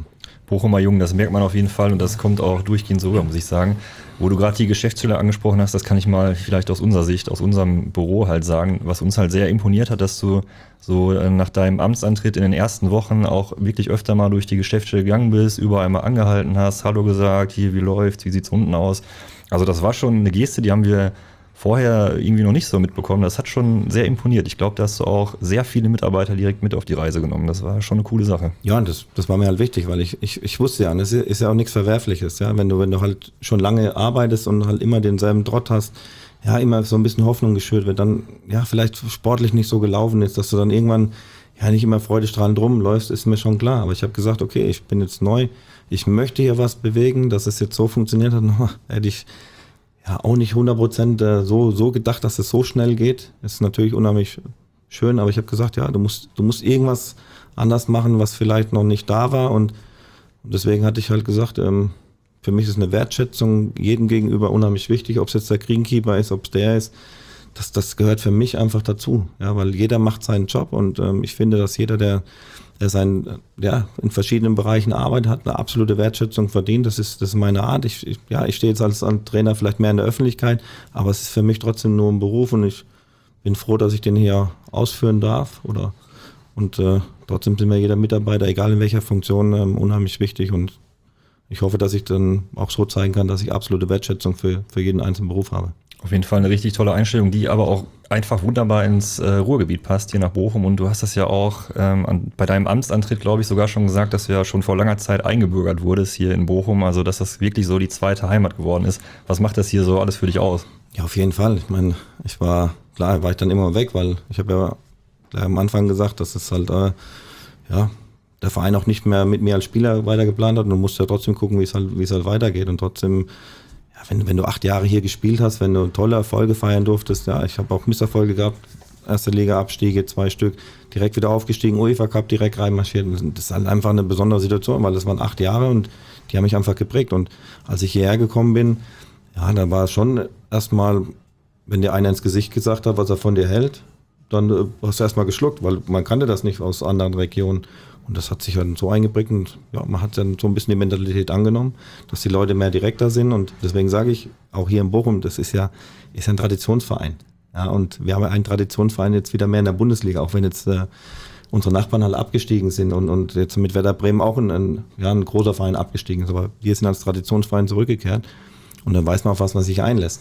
Speaker 1: Bochumer Jungen, das merkt man auf jeden Fall und das kommt auch durchgehend so rüber, muss ich sagen. Wo du gerade die Geschäftsstelle angesprochen hast, das kann ich mal vielleicht aus unserer Sicht, aus unserem Büro halt sagen, was uns halt sehr imponiert hat, dass du so nach deinem Amtsantritt in den ersten Wochen auch wirklich öfter mal durch die Geschäftsstelle gegangen bist, überall mal angehalten hast, Hallo gesagt, hier, wie läuft's, wie sieht's unten aus. Also das war schon eine Geste, die haben wir vorher irgendwie noch nicht so mitbekommen. Das hat schon sehr imponiert. Ich glaube, da hast du auch sehr viele Mitarbeiter direkt mit auf die Reise genommen. Das war schon eine coole Sache.
Speaker 3: Ja, und das, das war mir halt wichtig, weil ich, ich, ich wusste ja, das ist ja auch nichts Verwerfliches, ja, wenn du, wenn du halt schon lange arbeitest und halt immer denselben Trott hast, ja, immer so ein bisschen Hoffnung geschürt wird, dann, ja, vielleicht sportlich nicht so gelaufen ist, dass du dann irgendwann, ja, nicht immer freudestrahlend rumläufst, ist mir schon klar. Aber ich habe gesagt, okay, ich bin jetzt neu, ich möchte hier was bewegen, dass es jetzt so funktioniert hat, hätte ich ja auch nicht hundert Prozent so, so gedacht, dass es so schnell geht. Das ist natürlich unheimlich schön, aber ich habe gesagt, ja, du musst, du musst irgendwas anders machen, was vielleicht noch nicht da war und deswegen hatte ich halt gesagt, ähm, für mich ist eine Wertschätzung jedem gegenüber unheimlich wichtig, ob es jetzt der Greenkeeper ist, ob es der ist, das, das gehört für mich einfach dazu, ja, weil jeder macht seinen Job und ähm, ich finde, dass jeder, der, der sein, ja, in verschiedenen Bereichen arbeitet, hat eine absolute Wertschätzung verdient. Das ist, das ist meine Art. Ich, ich, ja, ich stehe jetzt als, als Trainer vielleicht mehr in der Öffentlichkeit, aber es ist für mich trotzdem nur ein Beruf und ich bin froh, dass ich den hier ausführen darf. Oder, und äh, trotzdem sind mir jeder Mitarbeiter, egal in welcher Funktion, ähm, unheimlich wichtig und ich hoffe, dass ich dann auch so zeigen kann, dass ich absolute Wertschätzung für, für jeden einzelnen Beruf habe.
Speaker 1: Auf jeden Fall eine richtig tolle Einstellung, die aber auch einfach wunderbar ins äh, Ruhrgebiet passt, hier nach Bochum. Und du hast das ja auch ähm, an, bei deinem Amtsantritt, glaube ich, sogar schon gesagt, dass du ja schon vor langer Zeit eingebürgert wurdest hier in Bochum. Also, dass das wirklich so die zweite Heimat geworden ist. Was macht das hier so alles für dich aus?
Speaker 3: Ja, auf jeden Fall. Ich meine, ich war, klar, war ich dann immer weg, weil ich habe ja gleich am Anfang gesagt, dass es halt, äh, ja, der Verein auch nicht mehr mit mir als Spieler weiter geplant hat und du musst ja trotzdem gucken, wie es halt, wie es halt weitergeht und trotzdem, ja, wenn, wenn du acht Jahre hier gespielt hast, wenn du tolle Erfolge feiern durftest, ja, ich habe auch Misserfolge gehabt, erste Liga-Abstiege, zwei Stück, direkt wieder aufgestiegen, UEFA Cup direkt reinmarschiert, das ist halt einfach eine besondere Situation, weil das waren acht Jahre und die haben mich einfach geprägt und als ich hierher gekommen bin, ja, dann war es schon erstmal, wenn dir einer ins Gesicht gesagt hat, was er von dir hält, dann äh, hast du erstmal geschluckt, weil man kannte das nicht aus anderen Regionen. Und das hat sich dann so eingeprägt und ja, man hat dann so ein bisschen die Mentalität angenommen, dass die Leute mehr direkter sind. Und deswegen sage ich, auch hier in Bochum, das ist ja, ist ja ein Traditionsverein. Ja, und wir haben ja einen Traditionsverein jetzt wieder mehr in der Bundesliga, auch wenn jetzt äh, unsere Nachbarn alle abgestiegen sind und, und jetzt mit Werder Bremen auch ein, ein, ja, ein großer Verein abgestiegen ist. Aber wir sind als Traditionsverein zurückgekehrt und dann weiß man, auf was man sich einlässt.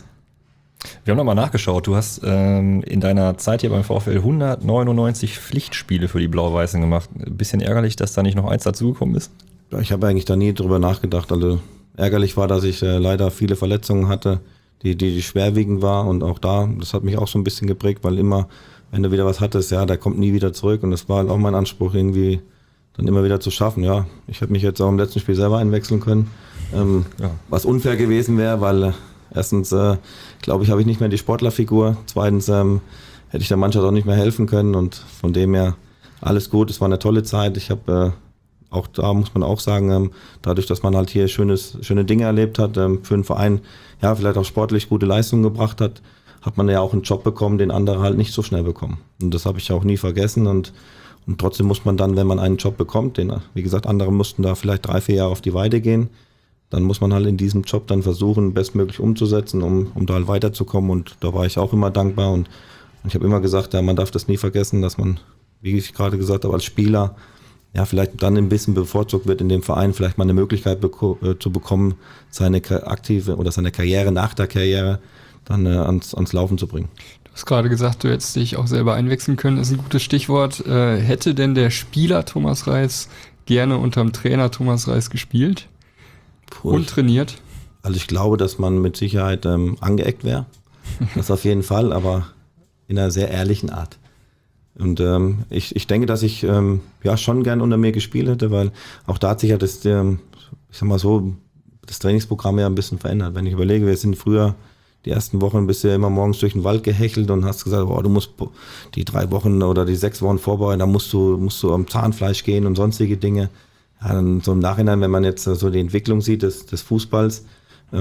Speaker 1: Wir haben nochmal nachgeschaut. Du hast ähm, in deiner Zeit hier beim VfL hundertneunundneunzig Pflichtspiele für die Blau-Weißen gemacht. Ein bisschen ärgerlich, dass da nicht noch eins dazugekommen ist?
Speaker 3: Ich habe eigentlich da nie drüber nachgedacht. Also ärgerlich war, dass ich äh, leider viele Verletzungen hatte, die, die, die schwerwiegend war. Und auch da, das hat mich auch so ein bisschen geprägt, weil immer, wenn du wieder was hattest, ja, der kommt nie wieder zurück. Und das war halt auch mein Anspruch, irgendwie dann immer wieder zu schaffen. Ja, ich habe mich jetzt auch im letzten Spiel selber einwechseln können, ähm, ja. was unfair gewesen wäre, weil äh, erstens, äh, glaube ich, habe ich nicht mehr die Sportlerfigur. Zweitens ähm, hätte ich der Mannschaft auch nicht mehr helfen können. Und von dem her alles gut. Es war eine tolle Zeit. Ich habe äh, auch da muss man auch sagen, ähm, dadurch, dass man halt hier schönes, schöne Dinge erlebt hat, ähm, für einen Verein ja vielleicht auch sportlich gute Leistungen gebracht hat, hat man ja auch einen Job bekommen, den andere halt nicht so schnell bekommen. Und das habe ich auch nie vergessen. Und, und trotzdem muss man dann, wenn man einen Job bekommt, den, wie gesagt, andere mussten da vielleicht drei, vier Jahre auf die Weide gehen, dann muss man halt in diesem Job dann versuchen, bestmöglich umzusetzen, um, um da halt weiterzukommen. Und da war ich auch immer dankbar. Und, und ich habe immer gesagt, ja, man darf das nie vergessen, dass man, wie ich gerade gesagt habe, als Spieler ja vielleicht dann ein bisschen bevorzugt wird in dem Verein, vielleicht mal eine Möglichkeit beko- äh, zu bekommen, seine aktive oder seine Karriere nach der Karriere dann äh, ans, ans Laufen zu bringen.
Speaker 2: Du hast gerade gesagt, du hättest dich auch selber einwechseln können, ist ein gutes Stichwort. Äh, hätte denn der Spieler Thomas Reis gerne unterm Trainer Thomas Reis gespielt?
Speaker 3: Puh,
Speaker 2: und trainiert?
Speaker 3: Also ich glaube, dass man mit Sicherheit ähm, angeeckt wäre. Das auf jeden Fall, aber in einer sehr ehrlichen Art. Und ähm, ich, ich denke, dass ich ähm, ja schon gern unter mir gespielt hätte, weil auch da hat sich ja das, ähm, ich sag mal so, das Trainingsprogramm ja ein bisschen verändert. Wenn ich überlege, wir sind früher die ersten Wochen bist du ja immer morgens durch den Wald gehechelt und hast gesagt, oh, du musst die drei Wochen oder die sechs Wochen vorbereiten, da musst du, musst du am Zahnfleisch gehen und sonstige Dinge. Ja, dann so im Nachhinein, wenn man jetzt so die Entwicklung sieht des, des Fußballs, ähm,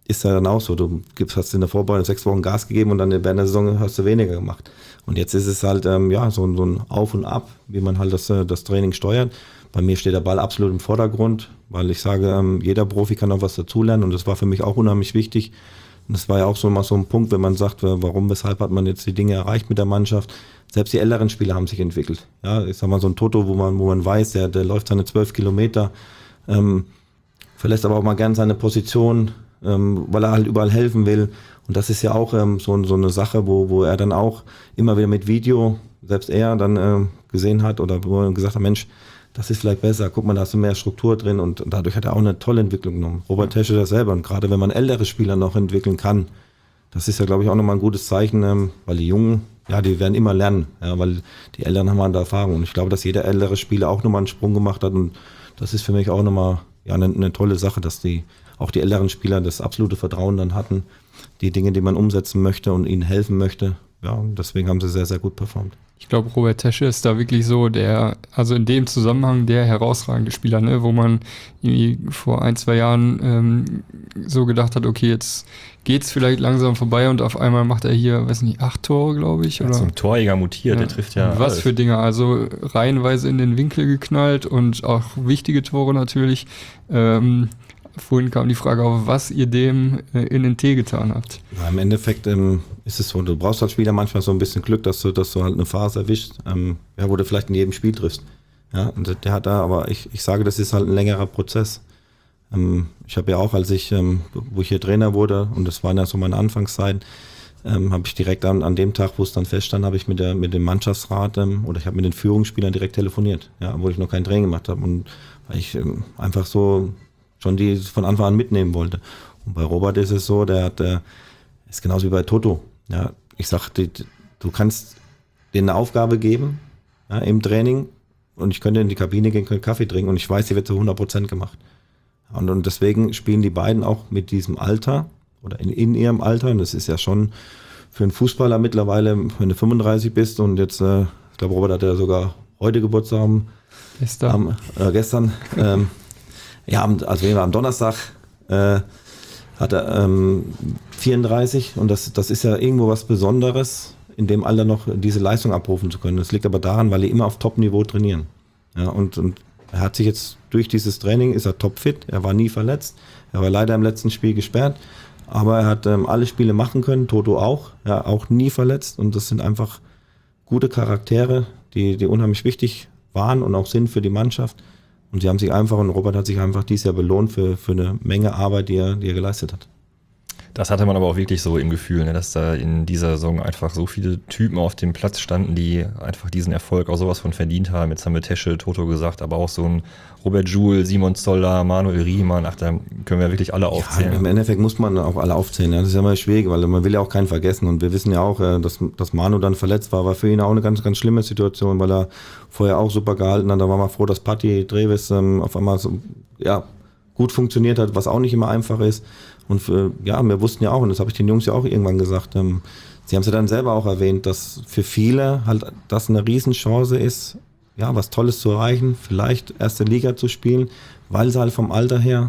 Speaker 3: ist ja dann auch so. Du gibst, hast in der Vorbereitung sechs Wochen Gas gegeben und dann während der Saison hast du weniger gemacht. Und jetzt ist es halt ähm, ja so, so ein Auf und Ab, wie man halt das, das Training steuert. Bei mir steht der Ball absolut im Vordergrund, weil ich sage, ähm, jeder Profi kann auch was dazulernen und das war für mich auch unheimlich wichtig. Und das war ja auch so mal so ein Punkt, wenn man sagt, warum, weshalb hat man jetzt die Dinge erreicht mit der Mannschaft. Selbst die älteren Spieler haben sich entwickelt. Ja, ich sag mal so ein Toto, wo man, wo man weiß, der, der läuft seine zwölf Kilometer, ähm, verlässt aber auch mal gern seine Position, ähm, weil er halt überall helfen will. Und das ist ja auch ähm, so, so eine Sache, wo, wo er dann auch immer wieder mit Video, selbst er dann äh, gesehen hat oder wo er gesagt hat, Mensch, das ist vielleicht besser, guck mal, da hast du mehr Struktur drin und dadurch hat er auch eine tolle Entwicklung genommen. Robert Tesche das selber und gerade wenn man ältere Spieler noch entwickeln kann, das ist ja, glaube ich, auch nochmal ein gutes Zeichen, ähm, weil die Jungen, ja, die werden immer lernen, ja, weil die Älteren haben halt Erfahrung und ich glaube, dass jeder ältere Spieler auch nochmal einen Sprung gemacht hat und das ist für mich auch nochmal ja, eine, eine tolle Sache, dass die auch die älteren Spieler das absolute Vertrauen dann hatten, die Dinge, die man umsetzen möchte und ihnen helfen möchte. Ja, und deswegen haben sie sehr, sehr gut performt.
Speaker 2: Ich glaube, Robert Tesche ist da wirklich so der, also in dem Zusammenhang der herausragende Spieler, ne, wo man irgendwie vor ein, zwei Jahren ähm, so gedacht hat, okay, jetzt geht's vielleicht langsam vorbei und auf einmal macht er hier, weiß nicht, acht Tore, glaube ich.
Speaker 1: Ja,
Speaker 2: oder?
Speaker 1: zum Torjäger mutiert,
Speaker 2: Ja.
Speaker 1: der trifft ja
Speaker 2: Und was
Speaker 1: alles.
Speaker 2: für Dinge, also reihenweise in den Winkel geknallt und auch wichtige Tore natürlich. Ähm, Vorhin kam die Frage auf, was ihr dem äh, in den Tee getan habt.
Speaker 3: Ja, im Endeffekt ähm, ist es so, du brauchst als Spieler manchmal so ein bisschen Glück, dass du, dass du halt eine Phase erwischst, ähm, ja, wo du vielleicht in jedem Spiel triffst. Ja, und der hat da, aber ich, ich sage, das ist halt ein längerer Prozess. Ähm, ich habe ja auch, als ich, ähm, wo ich hier Trainer wurde, und das war ja so meine Anfangszeit, ähm, habe ich direkt an, an dem Tag, wo es dann feststand, habe ich mit, der, mit dem Mannschaftsrat ähm, oder ich habe mit den Führungsspielern direkt telefoniert, ja, wo ich noch kein Training gemacht habe und weil ich ähm, einfach so schon die von Anfang an mitnehmen wollte. Und bei Robert ist es so, der hat, der ist genauso wie bei Toto. Ja, ich sag, die, du kannst denen eine Aufgabe geben, ja, im Training und ich könnte in die Kabine gehen, könnte Kaffee trinken und ich weiß, die wird zu hundert Prozent gemacht. Und, und deswegen spielen die beiden auch mit diesem Alter oder in, in ihrem Alter, und das ist ja schon für einen Fußballer mittlerweile, wenn du fünfunddreißig bist und jetzt, äh, ich glaube, Robert hat ja sogar heute Geburtstag am,
Speaker 2: Gestern.
Speaker 3: am äh, gestern, ähm, ja, also am Donnerstag äh, hat er ähm, vierunddreißig und das, das ist ja irgendwo was Besonderes, in dem Alter noch diese Leistung abrufen zu können. Das liegt aber daran, weil die immer auf Top-Niveau trainieren. Ja, und, und er hat sich jetzt durch dieses Training, ist er topfit, er war nie verletzt, er war leider im letzten Spiel gesperrt, aber er hat ähm, alle Spiele machen können, Toto auch, ja, auch nie verletzt und das sind einfach gute Charaktere, die, die unheimlich wichtig waren und auch sind für die Mannschaft. Und sie haben sich einfach, und Robert hat sich einfach dieses Jahr belohnt für, für eine Menge Arbeit, die er, die er geleistet hat.
Speaker 1: Das hatte man aber auch wirklich so im Gefühl, ne, dass da in dieser Saison einfach so viele Typen auf dem Platz standen, die einfach diesen Erfolg auch sowas von verdient haben. Jetzt haben wir Tesche, Toto gesagt, aber auch so ein Robert Joule, Simon Zoller, Manuel Riemann, ach, da können wir wirklich alle aufzählen.
Speaker 3: Ja, im Endeffekt muss man auch alle aufzählen. Ja. Das ist ja immer schwierig, weil man will ja auch keinen vergessen. Und wir wissen ja auch, dass, dass Manu dann verletzt war, war für ihn auch eine ganz, ganz schlimme Situation, weil er vorher auch super gehalten hat. Da waren wir froh, dass Patti Dreves ähm, auf einmal so, ja, gut funktioniert hat, was auch nicht immer einfach ist. Und für, ja, wir wussten ja auch, und das habe ich den Jungs ja auch irgendwann gesagt, ähm, sie haben es ja dann selber auch erwähnt, dass für viele halt das eine Riesenchance ist, ja, was Tolles zu erreichen, vielleicht erste Liga zu spielen, weil sie halt vom Alter her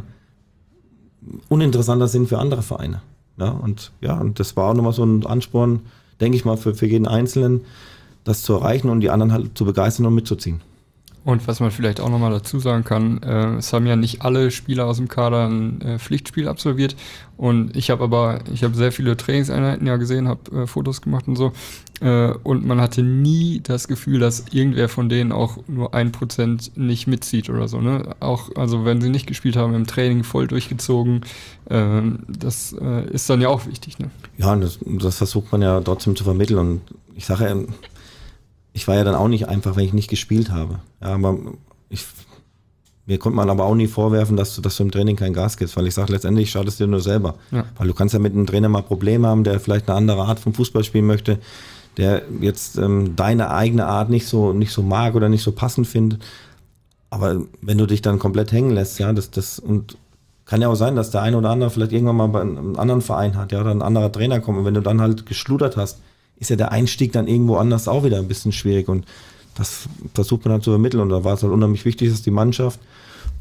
Speaker 3: uninteressanter sind für andere Vereine. Ja, und ja, und das war auch nochmal so ein Ansporn, denke ich mal, für, für jeden Einzelnen, das zu erreichen und die anderen halt zu begeistern und mitzuziehen.
Speaker 2: Und was man vielleicht auch nochmal dazu sagen kann, äh, es haben ja nicht alle Spieler aus dem Kader ein äh, Pflichtspiel absolviert und ich habe aber, ich habe sehr viele Trainingseinheiten ja gesehen, habe äh, Fotos gemacht und so äh, und man hatte nie das Gefühl, dass irgendwer von denen auch nur ein Prozent nicht mitzieht oder so, ne? Auch, also wenn sie nicht gespielt haben, im Training voll durchgezogen, äh, das äh, ist dann ja auch wichtig, ne?
Speaker 3: Ja, das, das versucht man ja trotzdem zu vermitteln und ich sage ja, ich war ja dann auch nicht einfach, wenn ich nicht gespielt habe. Ja, aber ich, mir konnte man aber auch nie vorwerfen, dass du, dass du im Training kein Gas gibst, weil ich sage, letztendlich schadest du dir nur selber. Ja. Weil du kannst ja mit einem Trainer mal Probleme haben, der vielleicht eine andere Art von Fußball spielen möchte, der jetzt ähm, deine eigene Art nicht so, nicht so mag oder nicht so passend findet. Aber wenn du dich dann komplett hängen lässt, ja, das, das, und kann ja auch sein, dass der eine oder andere vielleicht irgendwann mal bei einem anderen Verein hat, ja, oder ein anderer Trainer kommt und wenn du dann halt geschludert hast, ist ja der Einstieg dann irgendwo anders auch wieder ein bisschen schwierig und das versucht man dann zu vermitteln und da war es halt unheimlich wichtig, dass die Mannschaft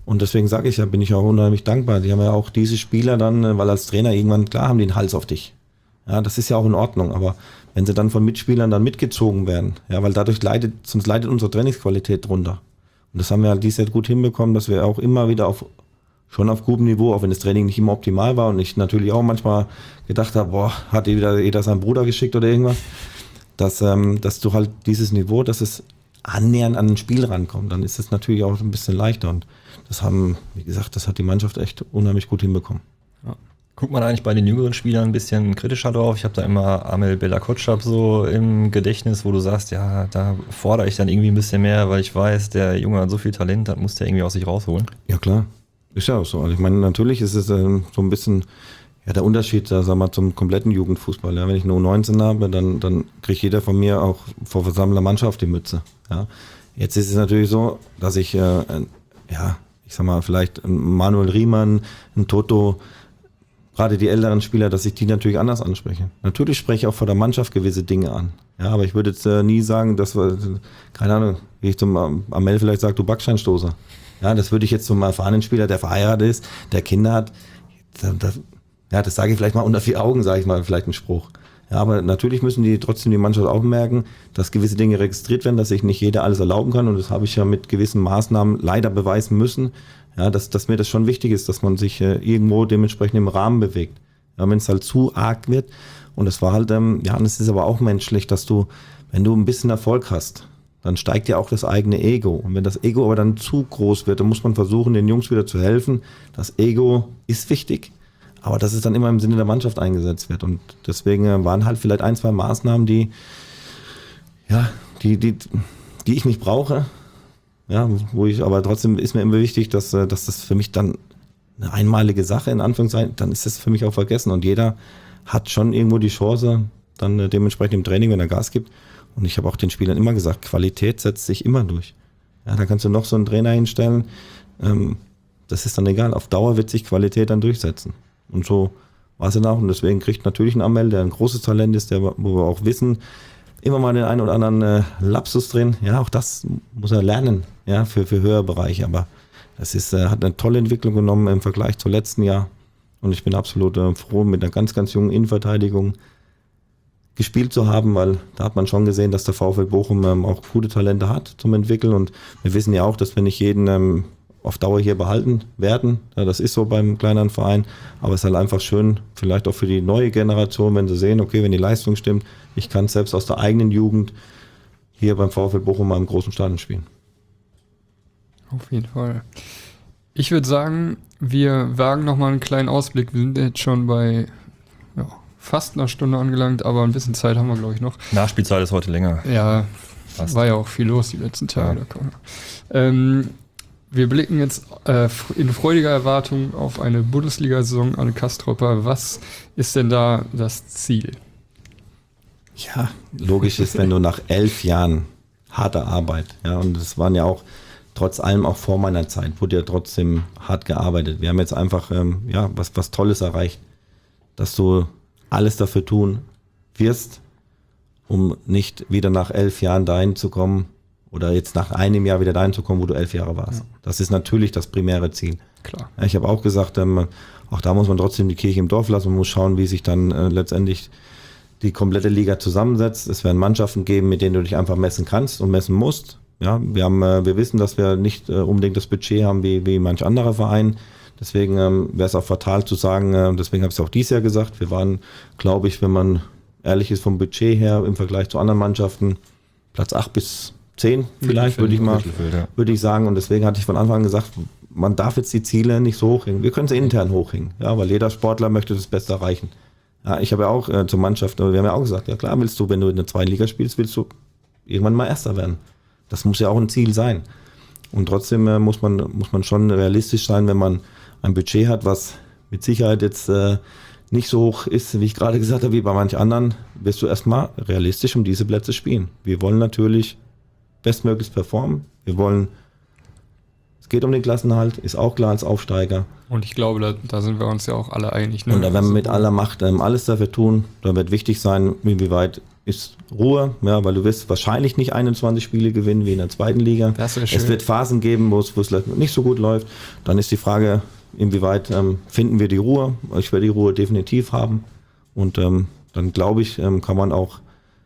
Speaker 3: Und deswegen sage ich ja, bin ich auch unheimlich dankbar. Die haben ja auch diese Spieler dann, weil als Trainer irgendwann, klar, haben die einen Hals auf dich. Ja, das ist ja auch in Ordnung, aber wenn sie dann von Mitspielern dann mitgezogen werden, ja, weil dadurch leidet, sonst leidet unsere Trainingsqualität drunter. Und das haben wir halt dieses Jahr gut hinbekommen, dass wir auch immer wieder auf, schon auf gutem Niveau, auch wenn das Training nicht immer optimal war und ich natürlich auch manchmal gedacht habe, boah, hat jeder, jeder seinen Bruder geschickt oder irgendwas, dass, ähm, dass du halt dieses Niveau, dass es annähernd an ein Spiel rankommt, dann ist es natürlich auch ein bisschen leichter und das haben, wie gesagt, das hat die Mannschaft echt unheimlich gut hinbekommen.
Speaker 1: Ja. Guckt man eigentlich bei den jüngeren Spielern ein bisschen kritischer drauf? Ich habe da immer Amel Bella-Kotschap so im Gedächtnis, wo du sagst, ja, da fordere ich dann irgendwie ein bisschen mehr, weil ich weiß, der Junge hat so viel Talent, das muss der irgendwie aus sich rausholen.
Speaker 3: Ja klar, ist ja auch so. Also ich meine, natürlich ist es ähm, so ein bisschen ja, der Unterschied, da, sag mal, zum kompletten Jugendfußball. Ja, wenn ich eine U neunzehn habe, dann, dann kriegt jeder von mir auch vor versammelter Mannschaft die Mütze. Ja. Jetzt ist es natürlich so, dass ich, äh, ja, ich sag mal, vielleicht ein Manuel Riemann, ein Toto, gerade die älteren Spieler, dass ich die natürlich anders anspreche. Natürlich spreche ich auch vor der Mannschaft gewisse Dinge an. Ja, aber ich würde jetzt äh, nie sagen, dass wir, keine Ahnung, wie ich zum ähm, Amel vielleicht sage, du Backsteinstoßer. Ja, das würde ich jetzt zum erfahrenen Spieler, der verheiratet ist, der Kinder hat, da, da, ja, das sage ich vielleicht mal unter vier Augen, sage ich mal, vielleicht einen Spruch. Ja, aber natürlich müssen die trotzdem die Mannschaft auch merken, dass gewisse Dinge registriert werden, dass sich nicht jeder alles erlauben kann und das habe ich ja mit gewissen Maßnahmen leider beweisen müssen. Ja, dass, dass mir das schon wichtig ist, dass man sich äh, irgendwo dementsprechend im Rahmen bewegt. Ja, wenn es halt zu arg wird, und es war halt, ähm, ja, und es ist aber auch menschlich, dass du, wenn du ein bisschen Erfolg hast, dann steigt ja auch das eigene Ego. Und wenn das Ego aber dann zu groß wird, dann muss man versuchen, den Jungs wieder zu helfen. Das Ego ist wichtig, aber dass es dann immer im Sinne der Mannschaft eingesetzt wird. Und deswegen äh, waren halt vielleicht ein, zwei Maßnahmen, die, ja, die, die, die ich nicht brauche. Ja, wo ich, aber trotzdem ist mir immer wichtig, dass, dass das für mich dann eine einmalige Sache in Anführungszeichen, dann ist das für mich auch vergessen und jeder hat schon irgendwo die Chance, dann dementsprechend im Training, wenn er Gas gibt. Und ich habe auch den Spielern immer gesagt, Qualität setzt sich immer durch. Ja, da kannst du noch so einen Trainer hinstellen, ähm, das ist dann egal, auf Dauer wird sich Qualität dann durchsetzen. Und so war es dann auch und deswegen kriegt natürlich ein Amel, der ein großes Talent ist, der, wo wir auch wissen, immer mal den einen oder anderen äh, Lapsus drin. Ja, auch das muss er lernen, ja, für, für höhere Bereiche. Aber das ist, äh, hat eine tolle Entwicklung genommen im Vergleich zum letzten Jahr. Und ich bin absolut äh, froh, mit einer ganz, ganz jungen Innenverteidigung gespielt zu haben, weil da hat man schon gesehen, dass der VfL Bochum ähm, auch gute Talente hat zum Entwickeln. Und wir wissen ja auch, dass wir nicht jeden ähm, auf Dauer hier behalten werden. Ja, das ist so beim kleineren Verein. Aber es ist halt einfach schön, vielleicht auch für die neue Generation, wenn sie sehen, okay, wenn die Leistung stimmt, ich kann selbst aus der eigenen Jugend hier beim VfL Bochum mal im großen Stadion spielen.
Speaker 2: Auf jeden Fall. Ich würde sagen, wir wagen nochmal einen kleinen Ausblick. Wir sind jetzt schon bei ja, fast einer Stunde angelangt, aber ein bisschen Zeit haben wir, glaube ich, noch.
Speaker 1: Nachspielzeit ist heute länger.
Speaker 2: Ja, fast. War ja auch viel los die letzten Tage. Ja. Ähm, wir blicken jetzt äh, in freudiger Erwartung auf eine Bundesliga-Saison an Kastropper. Was ist denn da das Ziel?
Speaker 3: Ja, logisch ist, wenn du nach elf Jahren harter Arbeit, ja, und das waren ja auch trotz allem auch vor meiner Zeit, wurde ja trotzdem hart gearbeitet. Wir haben jetzt einfach ähm, ja, was, was Tolles erreicht, dass du alles dafür tun wirst, um nicht wieder nach elf Jahren dahin zu kommen oder jetzt nach einem Jahr wieder dahin zu kommen, wo du elf Jahre warst. Ja. Das ist natürlich das primäre Ziel.
Speaker 2: Klar.
Speaker 3: Ja, ich habe auch gesagt, ähm, auch da muss man trotzdem die Kirche im Dorf lassen. Man muss schauen, wie sich dann äh, letztendlich die komplette Liga zusammensetzt. Es werden Mannschaften geben, mit denen du dich einfach messen kannst und messen musst. Ja, wir haben, äh, wir wissen, dass wir nicht äh, unbedingt das Budget haben wie, wie manch anderer Verein. Deswegen ähm, wäre es auch fatal zu sagen, äh, deswegen habe ich es auch dieses Jahr gesagt, wir waren, glaube ich, wenn man ehrlich ist vom Budget her im Vergleich zu anderen Mannschaften, Platz acht bis zehn vielleicht, würde ich mal, ja. würde ich sagen. Und deswegen hatte ich von Anfang an gesagt, man darf jetzt die Ziele nicht so hochhängen. Wir können sie intern hochhängen, ja, weil jeder Sportler möchte das Beste erreichen. Ja, ich habe ja auch äh, zur Mannschaft, wir haben ja auch gesagt, ja klar, willst du, wenn du in der zweiten Liga spielst, willst du irgendwann mal Erster werden. Das muss ja auch ein Ziel sein. Und trotzdem äh, muss man, muss man schon realistisch sein, wenn man ein Budget hat, was mit Sicherheit jetzt äh, nicht so hoch ist, wie ich gerade gesagt habe, wie bei manch anderen, wirst du erstmal realistisch um diese Plätze spielen. Wir wollen natürlich bestmöglichst performen. Wir wollen, es geht um den Klassenerhalt, ist auch klar als Aufsteiger.
Speaker 2: Und ich glaube, da, da sind wir uns ja auch alle einig. Ne?
Speaker 3: Und da werden wir mit aller Macht ähm, alles dafür tun. Da wird wichtig sein, inwieweit ist Ruhe, ja, weil du wirst wahrscheinlich nicht einundzwanzig Spiele gewinnen wie in der zweiten Liga.
Speaker 2: Das wäre schön.
Speaker 3: Es wird Phasen geben, wo es, wo es nicht so gut läuft. Dann ist die Frage, inwieweit ähm, finden wir die Ruhe. Ich werde die Ruhe definitiv haben. Und ähm, dann glaube ich, ähm, kann man auch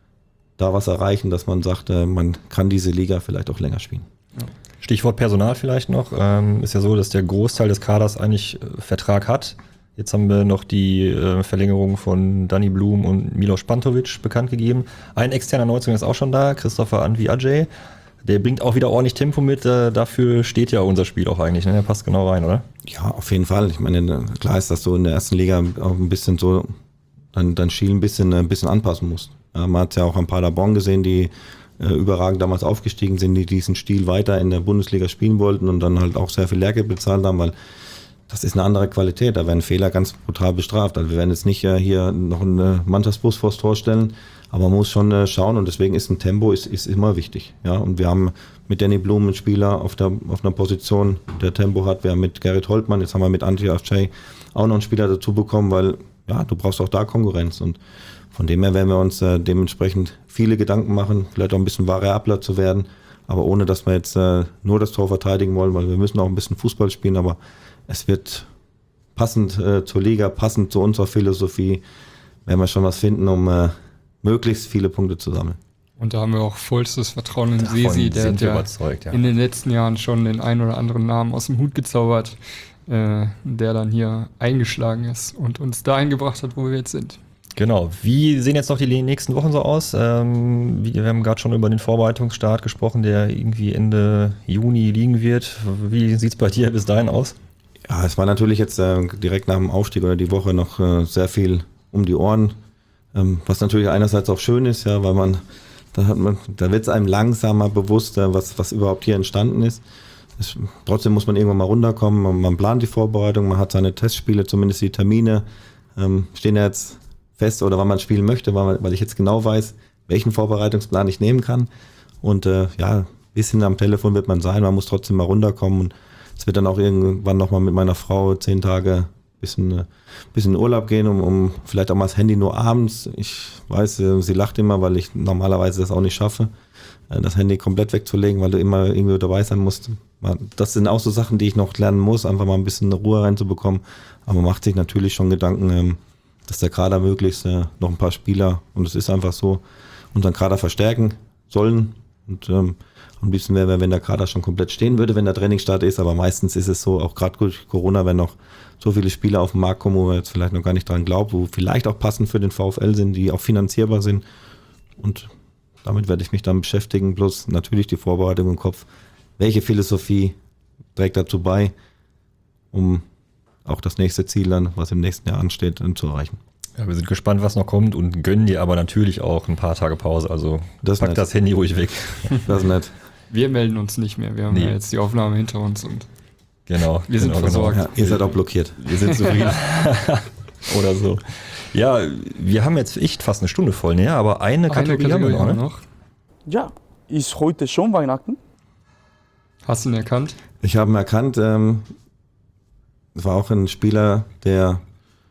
Speaker 3: da was erreichen, dass man sagt, äh, man kann diese Liga vielleicht auch länger spielen.
Speaker 1: Ja. Stichwort Personal vielleicht noch. Ähm, ist ja so, dass der Großteil des Kaders eigentlich äh, Vertrag hat. Jetzt haben wir noch die äh, Verlängerung von Danny Blum und Milos Pantovic bekannt gegeben. Ein externer Neuzugang ist auch schon da, Christopher Anvi-Ajay. Der bringt auch wieder ordentlich Tempo mit. Äh, dafür steht ja unser Spiel auch eigentlich. Ne? Der passt genau rein, oder?
Speaker 3: Ja, auf jeden Fall. Ich meine, klar ist, dass du in der ersten Liga auch ein bisschen so dein, dein Spiel ein bisschen, ein bisschen anpassen musst. Ja, man hat es ja auch an Paderborn gesehen, die äh, überragend damals aufgestiegen sind, die diesen Stil weiter in der Bundesliga spielen wollten und dann halt auch sehr viel Lehrgeld bezahlt haben, weil das ist eine andere Qualität. Da werden Fehler ganz brutal bestraft. Also wir werden jetzt nicht äh, hier noch einen äh, Mannschaftsbus vors Tor stellen, aber man muss schon äh, schauen und deswegen ist ein Tempo ist, ist immer wichtig. Ja, und wir haben mit Danny Blum einen Spieler auf, der, auf einer Position, der Tempo hat. Wir haben mit Gerrit Holtmann, jetzt haben wir mit Anvi-Ajay auch noch einen Spieler dazu bekommen, weil ja, du brauchst auch da Konkurrenz und von dem her werden wir uns äh, dementsprechend viele Gedanken machen, vielleicht auch ein bisschen variabler zu werden, aber ohne, dass wir jetzt äh, nur das Tor verteidigen wollen, weil wir müssen auch ein bisschen Fußball spielen, aber es wird passend äh, zur Liga, passend zu unserer Philosophie, werden wir schon was finden, um äh, möglichst viele Punkte zu sammeln.
Speaker 2: Und da haben wir auch vollstes Vertrauen in
Speaker 1: Davon
Speaker 2: Sesi, der hat ja
Speaker 1: überzeugt, ja.
Speaker 2: in den letzten Jahren schon den einen oder anderen Namen aus dem Hut gezaubert, äh, der dann hier eingeschlagen ist und uns dahin gebracht hat, wo wir jetzt sind.
Speaker 1: Genau. Wie sehen jetzt noch die nächsten Wochen so aus? Ähm, wir haben gerade schon über den Vorbereitungsstart gesprochen, der irgendwie Ende Juni liegen wird. Wie sieht es bei dir bis dahin aus?
Speaker 3: Ja, es war natürlich jetzt äh, direkt nach dem Aufstieg oder die Woche noch äh, sehr viel um die Ohren, ähm, was natürlich einerseits auch schön ist, ja, weil man, da hat man, da wird es einem langsamer bewusst, äh, was, was überhaupt hier entstanden ist. Es, trotzdem muss man irgendwann mal runterkommen, man, man plant die Vorbereitung, man hat seine Testspiele, zumindest die Termine, ähm, stehen ja jetzt fest oder wann man spielen möchte, weil, weil ich jetzt genau weiß, welchen Vorbereitungsplan ich nehmen kann. Und äh, ja, ein bisschen am Telefon wird man sein, man muss trotzdem mal runterkommen. Und es wird dann auch irgendwann nochmal mit meiner Frau zehn Tage ein bisschen, äh, bisschen in Urlaub gehen, um, um vielleicht auch mal das Handy nur abends. Ich weiß, äh, sie lacht immer, weil ich normalerweise das auch nicht schaffe, äh, das Handy komplett wegzulegen, weil du immer irgendwie dabei sein musst. Das sind auch so Sachen, die ich noch lernen muss, einfach mal ein bisschen Ruhe reinzubekommen. Aber man macht sich natürlich schon Gedanken, ähm, dass der Kader möglichst äh, noch ein paar Spieler, und es ist einfach so, unseren Kader verstärken sollen. Und ähm, am liebsten wäre, wenn der Kader schon komplett stehen würde, wenn der Trainingsstart ist. Aber meistens ist es so, auch gerade durch Corona, wenn noch so viele Spieler auf den Markt kommen, wo man jetzt vielleicht noch gar nicht dran glaubt, wo vielleicht auch passend für den VfL sind, die auch finanzierbar sind. Und damit werde ich mich dann beschäftigen. Bloß natürlich die Vorbereitung im Kopf. Welche Philosophie trägt dazu bei, um auch das nächste Ziel dann, was im nächsten Jahr ansteht, zu erreichen.
Speaker 1: Ja, wir sind gespannt, was noch kommt und gönnen dir aber natürlich auch ein paar Tage Pause. Also
Speaker 3: das
Speaker 1: pack das Handy ruhig weg.
Speaker 3: Das ist nett.
Speaker 2: Wir melden uns nicht mehr. Wir haben
Speaker 1: nee.
Speaker 2: ja jetzt die Aufnahme hinter uns und
Speaker 1: genau,
Speaker 2: wir sind
Speaker 1: genau,
Speaker 2: versorgt.
Speaker 3: Genau. Ja, ihr seid auch blockiert.
Speaker 1: Wir sind zufrieden. Oder so. Ja, wir haben jetzt echt fast eine Stunde voll, ne? Aber eine, eine Kategorie, Kategorie haben wir noch, ne?
Speaker 4: noch. Ja, ist heute schon Weihnachten?
Speaker 2: Hast du ihn erkannt?
Speaker 3: Ich habe ihn erkannt. Ähm, es war auch ein Spieler, der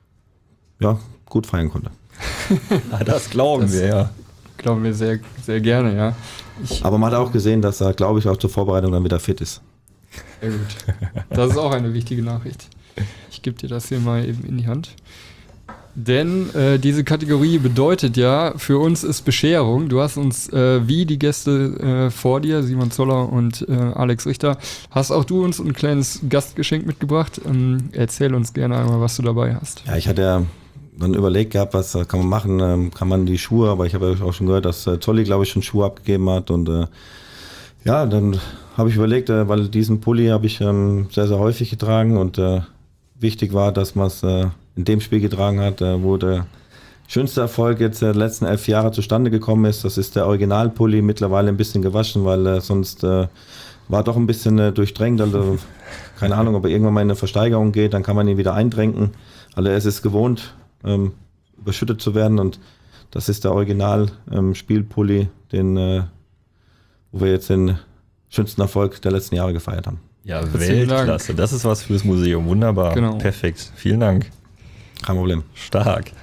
Speaker 3: ja gut feiern konnte.
Speaker 1: Das glauben das wir, ja.
Speaker 2: Glauben wir sehr, sehr gerne, ja. Ich
Speaker 3: Aber man hat auch gesehen, dass er, glaube ich, auch zur Vorbereitung dann wieder fit ist.
Speaker 2: Sehr gut. Das ist auch eine wichtige Nachricht. Ich gebe dir das hier mal eben in die Hand. Denn äh, diese Kategorie bedeutet ja, für uns ist Bescherung. Du hast uns, äh, wie die Gäste äh, vor dir, Simon Zoller und äh, Alex Richter, hast auch du uns ein kleines Gastgeschenk mitgebracht. Ähm, erzähl uns gerne einmal, was du dabei hast.
Speaker 3: Ja, ich hatte ja dann überlegt gehabt, was kann man machen, ähm, kann man die Schuhe, aber ich habe ja auch schon gehört, dass äh, Zolli, glaube ich, schon Schuhe abgegeben hat und äh, ja, dann habe ich überlegt, äh, weil diesen Pulli habe ich ähm, sehr, sehr häufig getragen und äh, wichtig war, dass man es äh, in dem Spiel getragen hat, äh, wo der schönste Erfolg jetzt der letzten elf Jahre zustande gekommen ist. Das ist der Originalpulli, mittlerweile ein bisschen gewaschen, weil äh, sonst äh, war doch ein bisschen äh, durchdrängt. Also keine Ahnung, ob er irgendwann mal in eine Versteigerung geht, dann kann man ihn wieder eintränken. Also er ist es gewohnt, ähm, überschüttet zu werden und das ist der Original-Spielpulli, ähm, den äh, wo wir jetzt den schönsten Erfolg der letzten Jahre gefeiert haben.
Speaker 1: Ja, Weltklasse. Das ist was fürs Museum. Wunderbar.
Speaker 2: Genau.
Speaker 1: Perfekt. Vielen Dank.
Speaker 3: Kein Problem.
Speaker 1: Stark.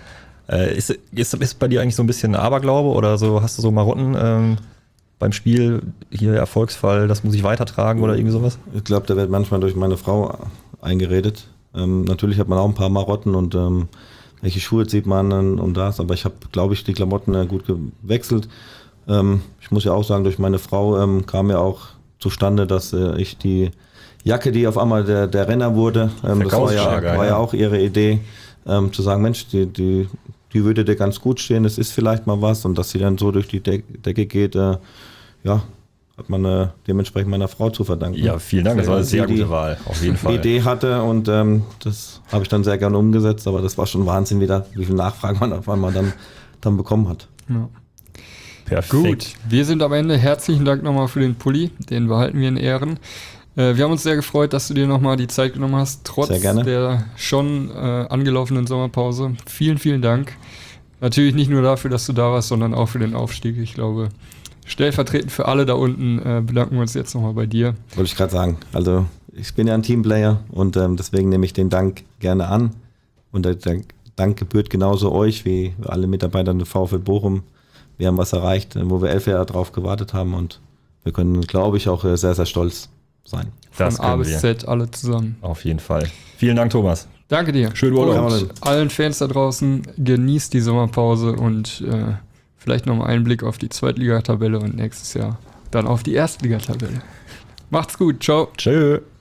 Speaker 1: Äh, ist, ist, ist bei dir eigentlich so ein bisschen Aberglaube oder so? Hast du so Marotten ähm, beim Spiel, hier Erfolgsfall, das muss ich weitertragen oder irgendwie sowas?
Speaker 3: Ich glaube, da wird manchmal durch meine Frau eingeredet. Ähm, natürlich hat man auch ein paar Marotten und ähm, welche Schuhe zieht man und das, aber ich habe, glaube ich, die Klamotten äh, gut gewechselt. Ähm, ich muss ja auch sagen, durch meine Frau ähm, kam ja auch zustande, dass äh, ich die Jacke, die auf einmal der, der Renner wurde, ähm, das war ja, war ja auch ihre Idee, ähm, zu sagen, Mensch, die, die, die würde dir ganz gut stehen, es ist vielleicht mal was, und dass sie dann so durch die De- Decke geht, äh, ja, hat man äh, dementsprechend meiner Frau zu verdanken.
Speaker 1: Ja, vielen Dank, das war eine sehr gute Wahl, auf jeden Fall.
Speaker 3: Die Idee hatte und ähm, das habe ich dann sehr gerne umgesetzt, aber das war schon Wahnsinn wieder, wie viel Nachfragen man auf einmal dann, dann bekommen hat.
Speaker 2: Ja.
Speaker 1: Perfekt.
Speaker 2: Gut, wir sind am Ende. Herzlichen Dank nochmal für den Pulli, den behalten wir in Ehren. Äh, wir haben uns sehr gefreut, dass du dir nochmal die Zeit genommen hast, trotz der schon äh, angelaufenen Sommerpause. Vielen, vielen Dank. Natürlich nicht nur dafür, dass du da warst, sondern auch für den Aufstieg. Ich glaube, stellvertretend für alle da unten äh, bedanken wir uns jetzt nochmal bei dir.
Speaker 3: Wollte ich gerade sagen. Also ich bin ja ein Teamplayer und ähm, deswegen nehme ich den Dank gerne an. Und der, der Dank gebührt genauso euch wie alle Mitarbeiter der VfL Bochum. Wir haben was erreicht, wo wir elf Jahre drauf gewartet haben, und wir können, glaube ich, auch sehr, sehr stolz sein.
Speaker 1: Das
Speaker 2: Von A bis
Speaker 1: wir.
Speaker 2: Z alle zusammen.
Speaker 1: Auf jeden Fall. Vielen Dank, Thomas.
Speaker 2: Danke dir.
Speaker 1: Schönen Urlaub.
Speaker 2: Und allen Fans da draußen, genießt die Sommerpause und äh, vielleicht nochmal einen Blick auf die Zweitligatabelle und nächstes Jahr dann auf die Erstligatabelle. Macht's gut. Ciao.
Speaker 1: Tschö.